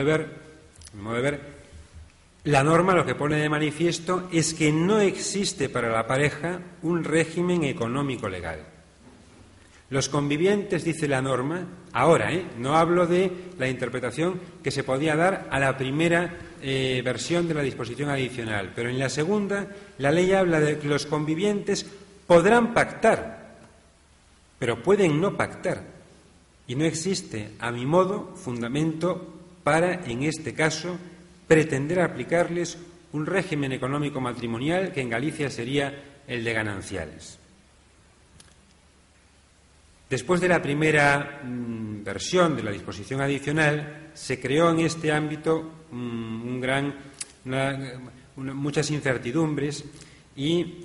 la norma lo que pone de manifiesto es que no existe para la pareja un régimen económico legal. Los convivientes, dice la norma, ahora, no hablo de la interpretación que se podía dar a la primera versión de la disposición adicional, pero en la segunda la ley habla de que los convivientes podrán pactar, pero pueden no pactar. Y no existe, a mi modo, fundamento para, en este caso, pretender aplicarles un régimen económico matrimonial que en Galicia sería el de gananciales. Después de la primera versión de la disposición adicional, se creó en este ámbito muchas incertidumbres y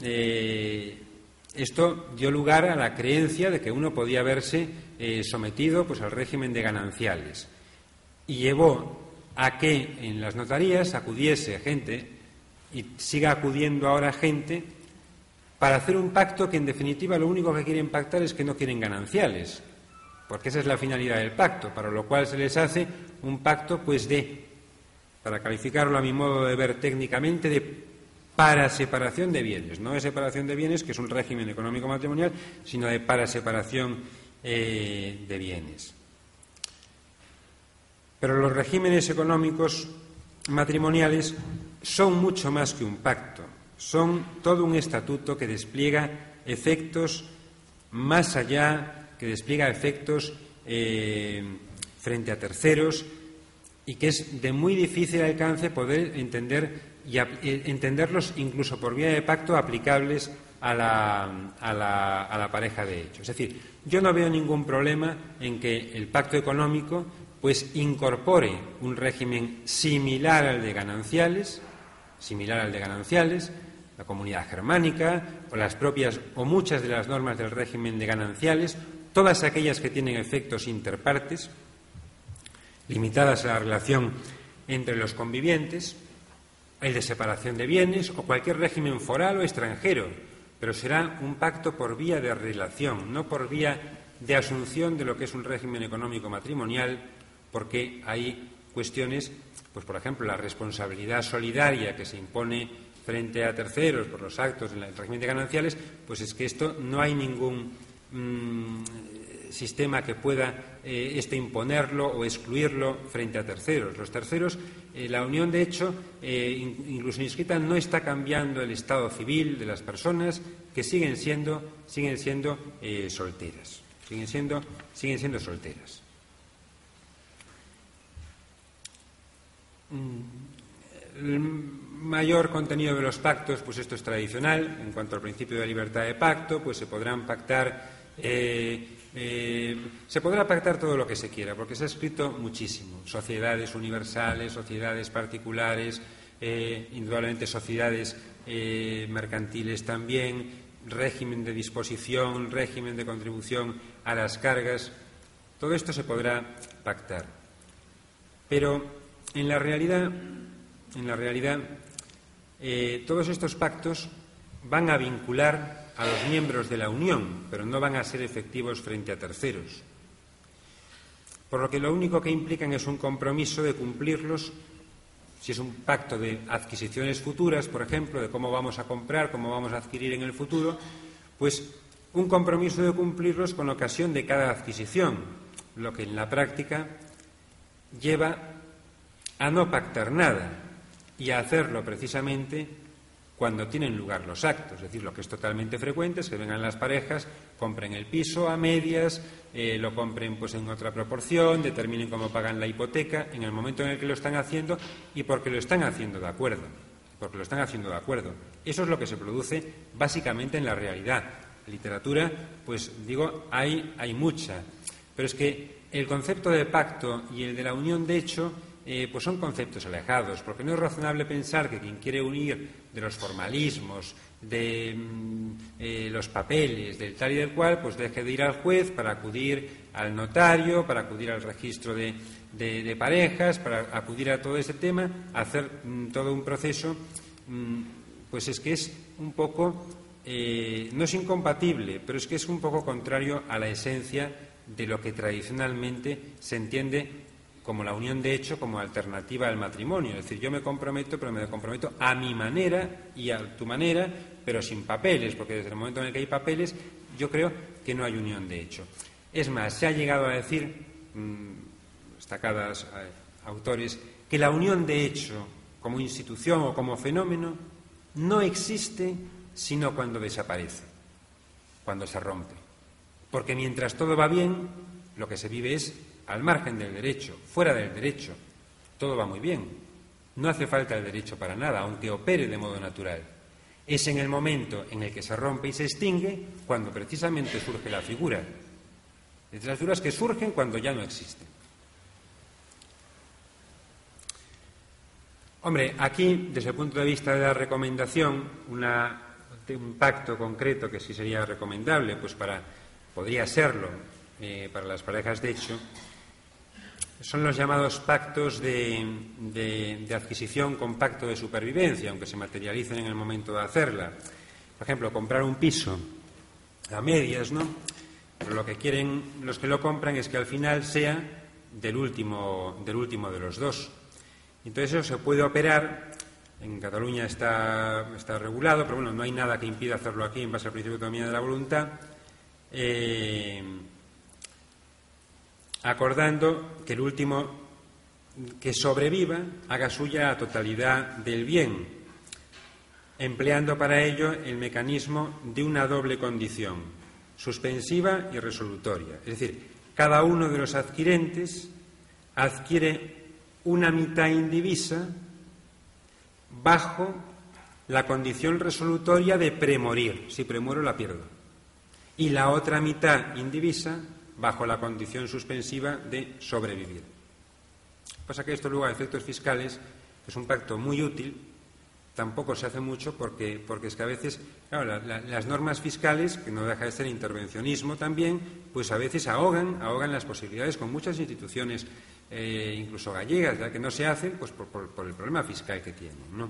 esto dio lugar a la creencia de que uno podía verse sometido pues al régimen de gananciales, y llevó a que en las notarías acudiese gente, y siga acudiendo ahora gente, para hacer un pacto que en definitiva lo único que quieren pactar es que no quieren gananciales, porque esa es la finalidad del pacto, para lo cual se les hace un pacto pues para calificarlo a mi modo de ver técnicamente, de para separación de bienes, no de separación de bienes, que es un régimen económico matrimonial, sino de para separación de bienes. Pero los regímenes económicos matrimoniales son mucho más que un pacto, son todo un estatuto que despliega efectos más allá, que despliega efectos frente a terceros, y que es de muy difícil alcance poder entender y entenderlos incluso por vía de pacto aplicables a la pareja de hecho. Es decir, yo no veo ningún problema en que el pacto económico pues incorpore un régimen similar al de gananciales, la Comunidad Germánica, o las propias o muchas de las normas del régimen de gananciales, todas aquellas que tienen efectos interpartes, limitadas a la relación entre los convivientes, el de separación de bienes o cualquier régimen foral o extranjero, pero será un pacto por vía de relación, no por vía de asunción de lo que es un régimen económico matrimonial, porque hay cuestiones, pues por ejemplo, la responsabilidad solidaria que se impone frente a terceros por los actos del régimen de gananciales, pues es que esto no hay ningún sistema que pueda imponerlo o excluirlo frente a terceros. Los terceros, la unión de hecho, incluso inscrita, no está cambiando el estado civil de las personas, que siguen siendo solteras. Siguen siendo solteras. El mayor contenido de los pactos, pues esto es tradicional. En cuanto al principio de libertad de pacto, pues se podrán pactar, se podrá pactar todo lo que se quiera, porque se ha escrito muchísimo. Sociedades universales, sociedades particulares, indudablemente sociedades mercantiles también, régimen de disposición, régimen de contribución a las cargas. Todo esto se podrá pactar. Pero en la realidad, todos estos pactos van a vincular a los miembros de la Unión, pero no van a ser efectivos frente a terceros. Por lo que lo único que implican es un compromiso de cumplirlos. Si es un pacto de adquisiciones futuras, por ejemplo, de cómo vamos a comprar, cómo vamos a adquirir en el futuro, pues un compromiso de cumplirlos con ocasión de cada adquisición, lo que en la práctica lleva a no pactar nada y a hacerlo precisamente cuando tienen lugar los actos. Es decir, lo que es totalmente frecuente es que vengan las parejas, compren el piso a medias, lo compren pues en otra proporción, determinen cómo pagan la hipoteca en el momento en el que lo están haciendo y porque lo están haciendo de acuerdo. Eso es lo que se produce básicamente en la realidad. Literatura, pues digo, hay mucha, pero es que el concepto de pacto y el de la unión de hecho pues son conceptos alejados, porque no es razonable pensar que quien quiere unir de los formalismos, de los papeles, del tal y del cual, pues deje de ir al juez para acudir al notario, para acudir al registro de parejas, para acudir a todo ese tema, hacer todo un proceso, pues es que es un poco, no es incompatible, pero es que es un poco contrario a la esencia de lo que tradicionalmente se entiende como la unión de hecho, como alternativa al matrimonio. Es decir, yo me comprometo, pero me comprometo a mi manera y a tu manera, pero sin papeles, porque desde el momento en el que hay papeles, yo creo que no hay unión de hecho. Es más, se ha llegado a decir, destacados autores, que la unión de hecho, como institución o como fenómeno, no existe sino cuando desaparece, cuando se rompe. Porque mientras todo va bien, lo que se vive es al margen del derecho, fuera del derecho, todo va muy bien. No hace falta el derecho para nada, aunque opere de modo natural. Es en el momento en el que se rompe y se extingue cuando precisamente surge la figura. De las figuras que surgen cuando ya no existen. Hombre, aquí, desde el punto de vista de la recomendación, un pacto concreto que sí sería recomendable, pues podría serlo para las parejas de hecho, son los llamados pactos de adquisición con pacto de supervivencia, aunque se materialicen en el momento de hacerla. Por ejemplo, comprar un piso a medias, ¿no? Pero lo que quieren los que lo compran es que al final sea del último de los dos. Entonces eso se puede operar. En Cataluña está regulado, pero bueno, no hay nada que impida hacerlo aquí en base al principio de autonomía de la voluntad. Acordando que el último que sobreviva haga suya la totalidad del bien, empleando para ello el mecanismo de una doble condición, suspensiva y resolutoria. Es decir, cada uno de los adquirentes adquiere una mitad indivisa bajo la condición resolutoria de premorir. Si premuero, la pierdo. Y la otra mitad indivisa bajo la condición suspensiva de sobrevivir. Pasa que esto luego a efectos fiscales es un pacto muy útil. Tampoco se hace mucho porque es que a veces, claro, las normas fiscales, que no deja de ser intervencionismo también, pues a veces ahogan las posibilidades con muchas instituciones, incluso gallegas, ya que no se hacen, pues por el problema fiscal que tienen, ¿no?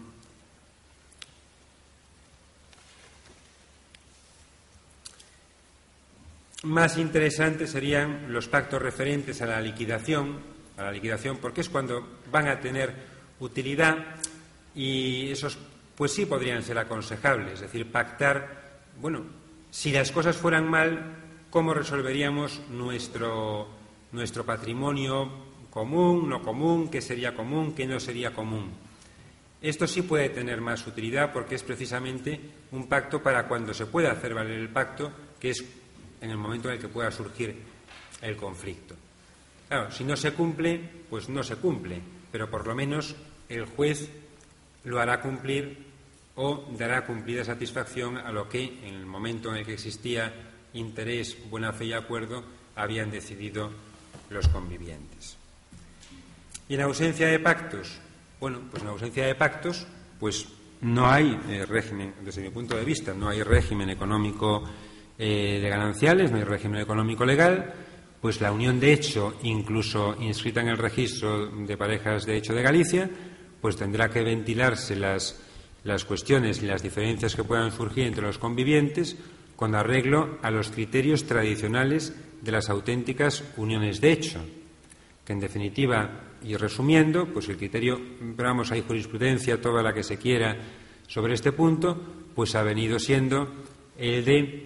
Más interesantes serían los pactos referentes a la liquidación, porque es cuando van a tener utilidad. Y esos, pues sí podrían ser aconsejables, es decir, pactar, bueno, si las cosas fueran mal, ¿cómo resolveríamos nuestro patrimonio común, no común, qué sería común, qué no sería común? Esto sí puede tener más utilidad porque es precisamente un pacto para cuando se pueda hacer valer el pacto, que es en el momento en el que pueda surgir el conflicto. Claro, si no se cumple, pues no se cumple, pero por lo menos el juez lo hará cumplir o dará cumplida satisfacción a lo que en el momento en el que existía interés, buena fe y acuerdo habían decidido los convivientes. Y en ausencia de pactos, bueno, pues en ausencia de pactos, pues no hay régimen, desde mi punto de vista, no hay régimen económico de gananciales, no hay régimen económico legal, pues la unión de hecho, incluso inscrita en el registro de parejas de hecho de Galicia, pues tendrá que ventilarse las cuestiones y las diferencias que puedan surgir entre los convivientes con arreglo a los criterios tradicionales de las auténticas uniones de hecho, que en definitiva, y resumiendo, pues el criterio, pero vamos, hay jurisprudencia toda la que se quiera sobre este punto, pues ha venido siendo el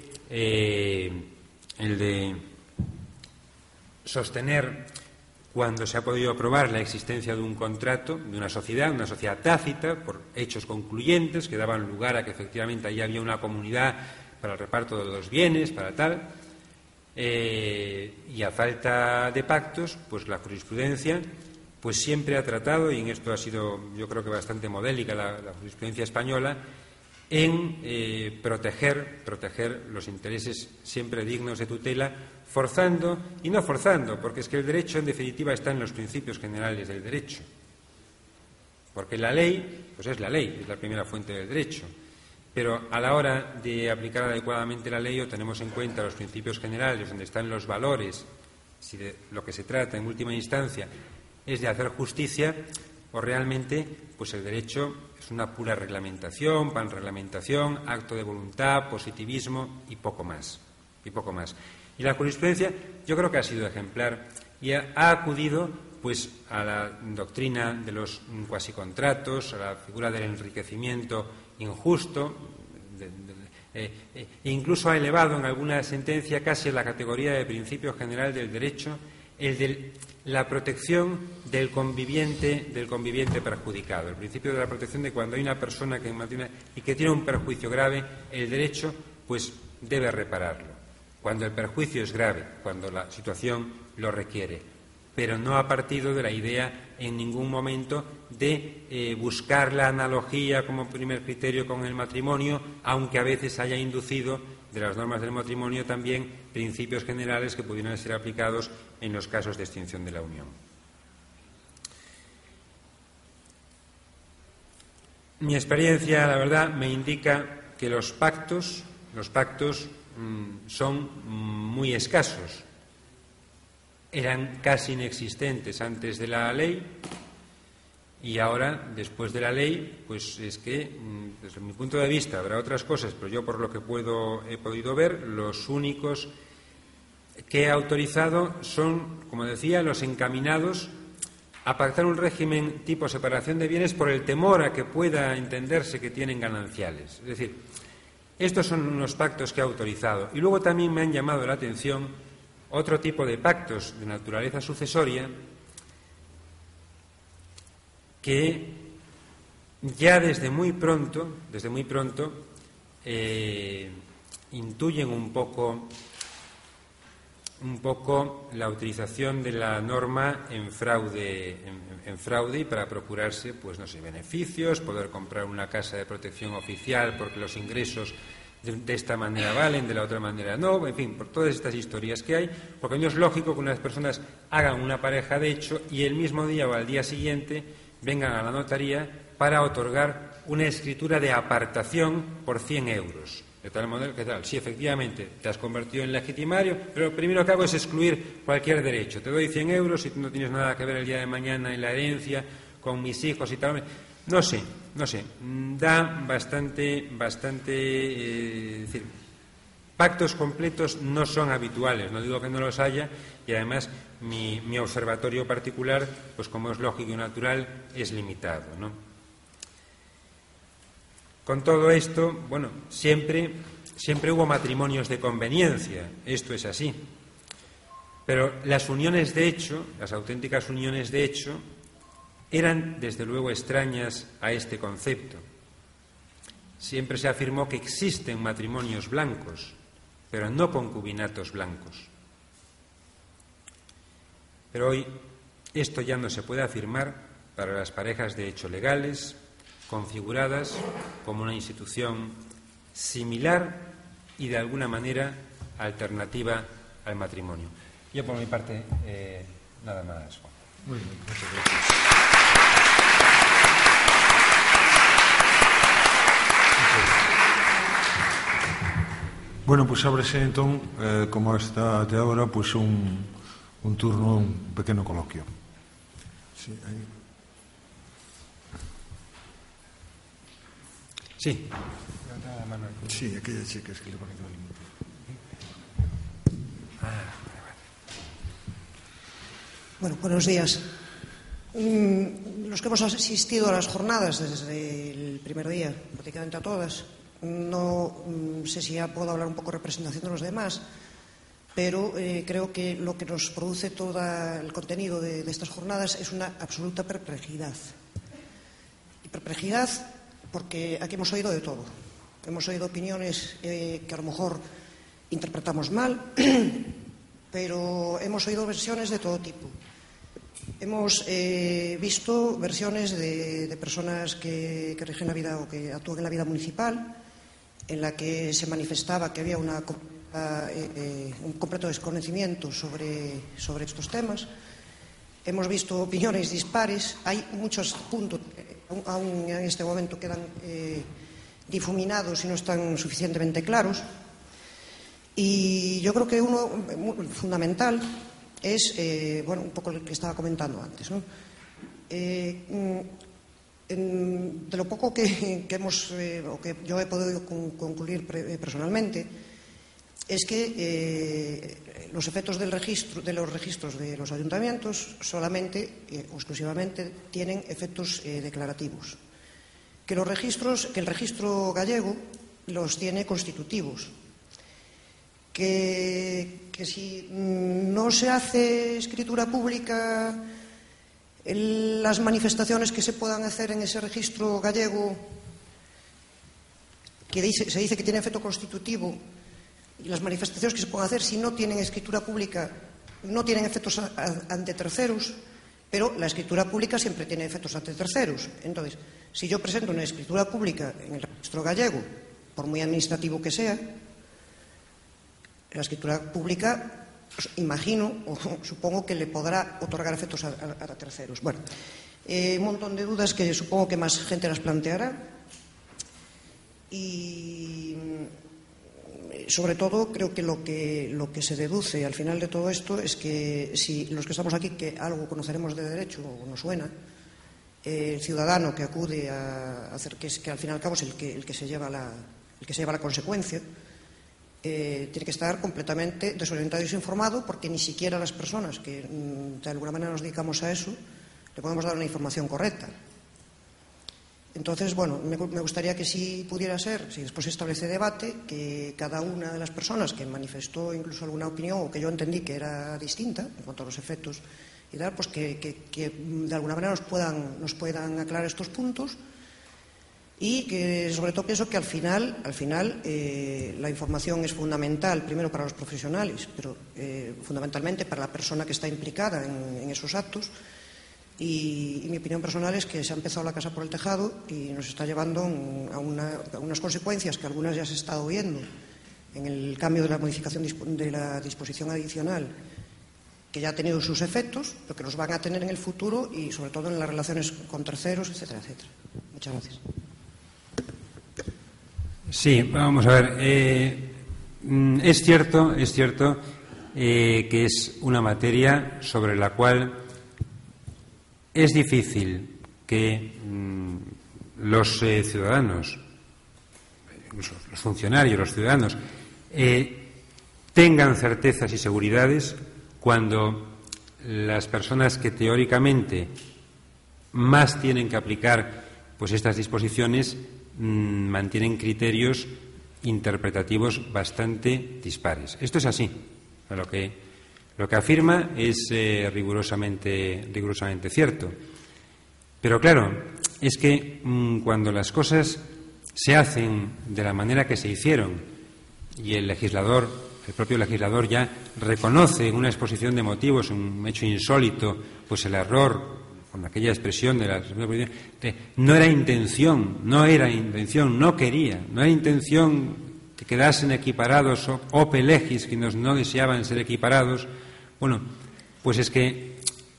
de sostener, cuando se ha podido probar la existencia de un contrato, de una sociedad tácita, por hechos concluyentes que daban lugar a que efectivamente allí había una comunidad para el reparto de los bienes, para tal, y a falta de pactos, pues la jurisprudencia pues siempre ha tratado, y en esto ha sido yo creo que bastante modélica la jurisprudencia española, en proteger los intereses siempre dignos de tutela, forzando y no forzando, porque es que el derecho en definitiva está en los principios generales del derecho, porque la ley, pues es la ley, es la primera fuente del derecho, pero a la hora de aplicar adecuadamente la ley o tenemos en cuenta los principios generales donde están los valores, si de lo que se trata en última instancia es de hacer justicia, o realmente pues el derecho es una pura reglamentación, panreglamentación, acto de voluntad, positivismo y poco más. Y la jurisprudencia yo creo que ha sido ejemplar y ha acudido pues a la doctrina de los cuasicontratos, a la figura del enriquecimiento injusto, e incluso ha elevado en alguna sentencia casi a la categoría de principio general del derecho el de la protección del conviviente perjudicado, el principio de la protección de cuando hay una persona que mantiene y que tiene un perjuicio grave, el derecho pues debe repararlo, cuando el perjuicio es grave, cuando la situación lo requiere, pero no ha partido de la idea en ningún momento de buscar la analogía como primer criterio con el matrimonio, aunque a veces haya inducido de las normas del matrimonio también principios generales que pudieran ser aplicados en los casos de extinción de la unión. Mi experiencia, la verdad, me indica que los pactos son muy escasos. Eran casi inexistentes antes de la ley y ahora, después de la ley, pues es que, desde mi punto de vista, habrá otras cosas, pero yo por lo que he podido ver, los únicos que he autorizado son, como decía, los encaminados a pactar un régimen tipo separación de bienes por el temor a que pueda entenderse que tienen gananciales. Es decir, estos son unos pactos que he autorizado. Y luego también me han llamado la atención otro tipo de pactos de naturaleza sucesoria que ya desde muy pronto intuyen un poco un poco la utilización de la norma en fraude y para procurarse, pues no sé, beneficios, poder comprar una casa de protección oficial porque los ingresos de esta manera valen, de la otra manera no, en fin, por todas estas historias que hay, porque no es lógico que unas personas hagan una pareja de hecho y el mismo día o al día siguiente vengan a la notaría para otorgar una escritura de apartación por 100 euros. De tal manera que tal, sí, efectivamente, te has convertido en legitimario, pero lo primero que hago es excluir cualquier derecho. Te doy 100 euros y tú no tienes nada que ver el día de mañana en la herencia con mis hijos y tal. No sé, da bastante, es decir, pactos completos no son habituales, no digo que no los haya, y además mi observatorio particular, pues como es lógico y natural, es limitado, ¿no? Con todo esto, bueno, siempre hubo matrimonios de conveniencia, esto es así. Pero las uniones de hecho, las auténticas uniones de hecho, eran desde luego extrañas a este concepto. Siempre se afirmó que existen matrimonios blancos, pero no concubinatos blancos. Pero hoy esto ya no se puede afirmar para las parejas de hecho legales, configuradas como una institución similar y de alguna manera alternativa al matrimonio. Yo por mi parte nada más. Muy bien, muchas gracias. Bueno, pues ábrese entón, como está até agora, pues un turno, un pequeno coloquio. Sí, aí. Sí. Sí, aquella chica es que le pone todo el límite. Bueno, buenos días. Los que hemos asistido a las jornadas desde el primer día, prácticamente a todas, no sé si ya puedo hablar un poco de representación de los demás, pero creo que lo que nos produce todo el contenido de estas jornadas es una absoluta perplejidad. Y perplejidad porque aquí hemos oído de todo. Hemos oído opiniones que a lo mejor interpretamos mal, pero hemos oído versiones de todo tipo. Hemos visto versiones de personas que rigen la vida o que actúan en la vida municipal, en la que se manifestaba que había un completo desconocimiento sobre estos temas. Hemos visto opiniones dispares. Hay muchos puntos que aún en este momento quedan difuminados y no están suficientemente claros. Y yo creo que uno fundamental es, bueno, un poco lo que estaba comentando antes, ¿no? De lo poco que hemos, o que yo he podido concluir personalmente, es que los efectos de los registros de los ayuntamientos solamente o exclusivamente tienen efectos declarativos. Que el registro gallego los tiene constitutivos. Que si no se hace escritura pública, las manifestaciones que se puedan hacer en ese registro gallego, se dice que tiene efecto constitutivo, y las manifestaciones que se puedan hacer, si no tienen escritura pública, no tienen efectos ante terceros, pero la escritura pública siempre tiene efectos ante terceros. Entonces, si yo presento una escritura pública en el registro gallego, por muy administrativo que sea, la escritura pública, imagino o supongo que le podrá otorgar efectos a terceros. Bueno, un montón de dudas que supongo que más gente las planteará. Y sobre todo creo que lo que se deduce al final de todo esto es que si los que estamos aquí, que algo conoceremos de derecho o nos suena, el ciudadano que acude a hacer, que al fin y al cabo es el que se lleva la consecuencia, tiene que estar completamente desorientado y desinformado, porque ni siquiera las personas que de alguna manera nos dedicamos a eso le podemos dar una información correcta. Entonces, bueno, me gustaría que si pudiera ser, si después se establece debate, que cada una de las personas que manifestó incluso alguna opinión o que yo entendí que era distinta en cuanto a los efectos y tal, pues que de alguna manera nos puedan aclarar estos puntos. y que sobre todo pienso que al final la información es fundamental, primero para los profesionales, pero fundamentalmente para la persona que está implicada en esos actos. Y mi opinión personal es que se ha empezado la casa por el tejado y nos está llevando a unas consecuencias que algunas ya se ha estado viendo en el cambio de la modificación de la disposición adicional, que ya ha tenido sus efectos, pero que los van a tener en el futuro y sobre todo en las relaciones con terceros, etcétera, etcétera. Muchas gracias. Sí, vamos a ver. Es cierto que es una materia sobre la cual es difícil que los ciudadanos, incluso los funcionarios, los ciudadanos, tengan certezas y seguridades cuando las personas que teóricamente más tienen que aplicar pues estas disposiciones mantienen criterios interpretativos bastante dispares. Esto es así. Lo que afirma es rigurosamente cierto. Pero claro, es que cuando las cosas se hacen de la manera que se hicieron y el propio legislador ya reconoce en una exposición de motivos, un hecho insólito, pues el error con aquella expresión de la no era intención, no era intención que quedasen equiparados ope legis, quienes no deseaban ser equiparados. Bueno, pues es que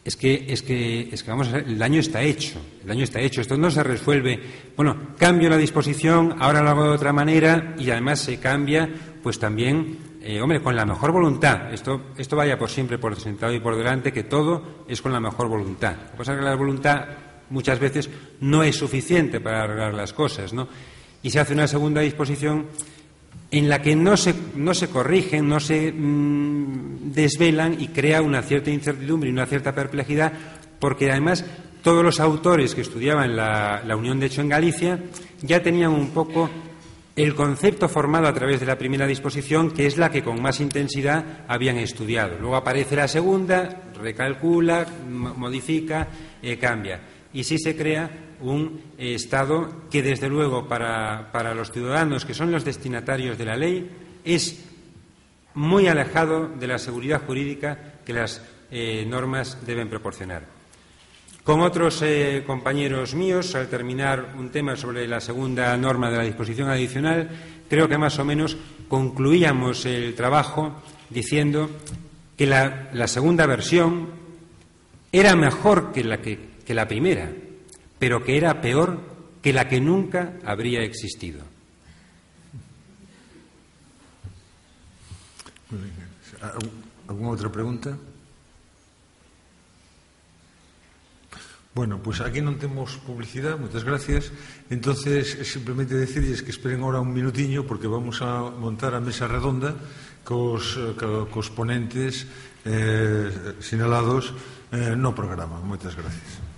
vamos a ver, el daño está hecho, esto no se resuelve, bueno, cambio la disposición, ahora lo hago de otra manera y además se cambia, pues también, con la mejor voluntad, esto vaya por siempre por sentado y por delante, que todo es con la mejor voluntad. Lo que pasa es que la voluntad muchas veces no es suficiente para arreglar las cosas, ¿no? Y se hace una segunda disposición en la que no se corrigen, no se desvelan y crea una cierta incertidumbre y una cierta perplejidad, porque además todos los autores que estudiaban la Unión de Hecho en Galicia ya tenían un poco el concepto formado a través de la primera disposición, que es la que con más intensidad habían estudiado. Luego aparece la segunda, recalcula, modifica, cambia. Y sí se crea un Estado que, desde luego, para los ciudadanos, que son los destinatarios de la ley, es muy alejado de la seguridad jurídica que las normas deben proporcionar. Con otros compañeros míos, al terminar un tema sobre la segunda norma de la disposición adicional, creo que más o menos concluíamos el trabajo diciendo que la segunda versión era mejor que la primera, pero que era peor que la que nunca habría existido. ¿Alguna otra pregunta? Bueno, pues aquí non temos publicidade, moitas gracias. Entonces, simplemente decirles que esperen ahora un minutiño porque vamos a montar a mesa redonda cos ponentes sinalados no programa. Moitas gracias.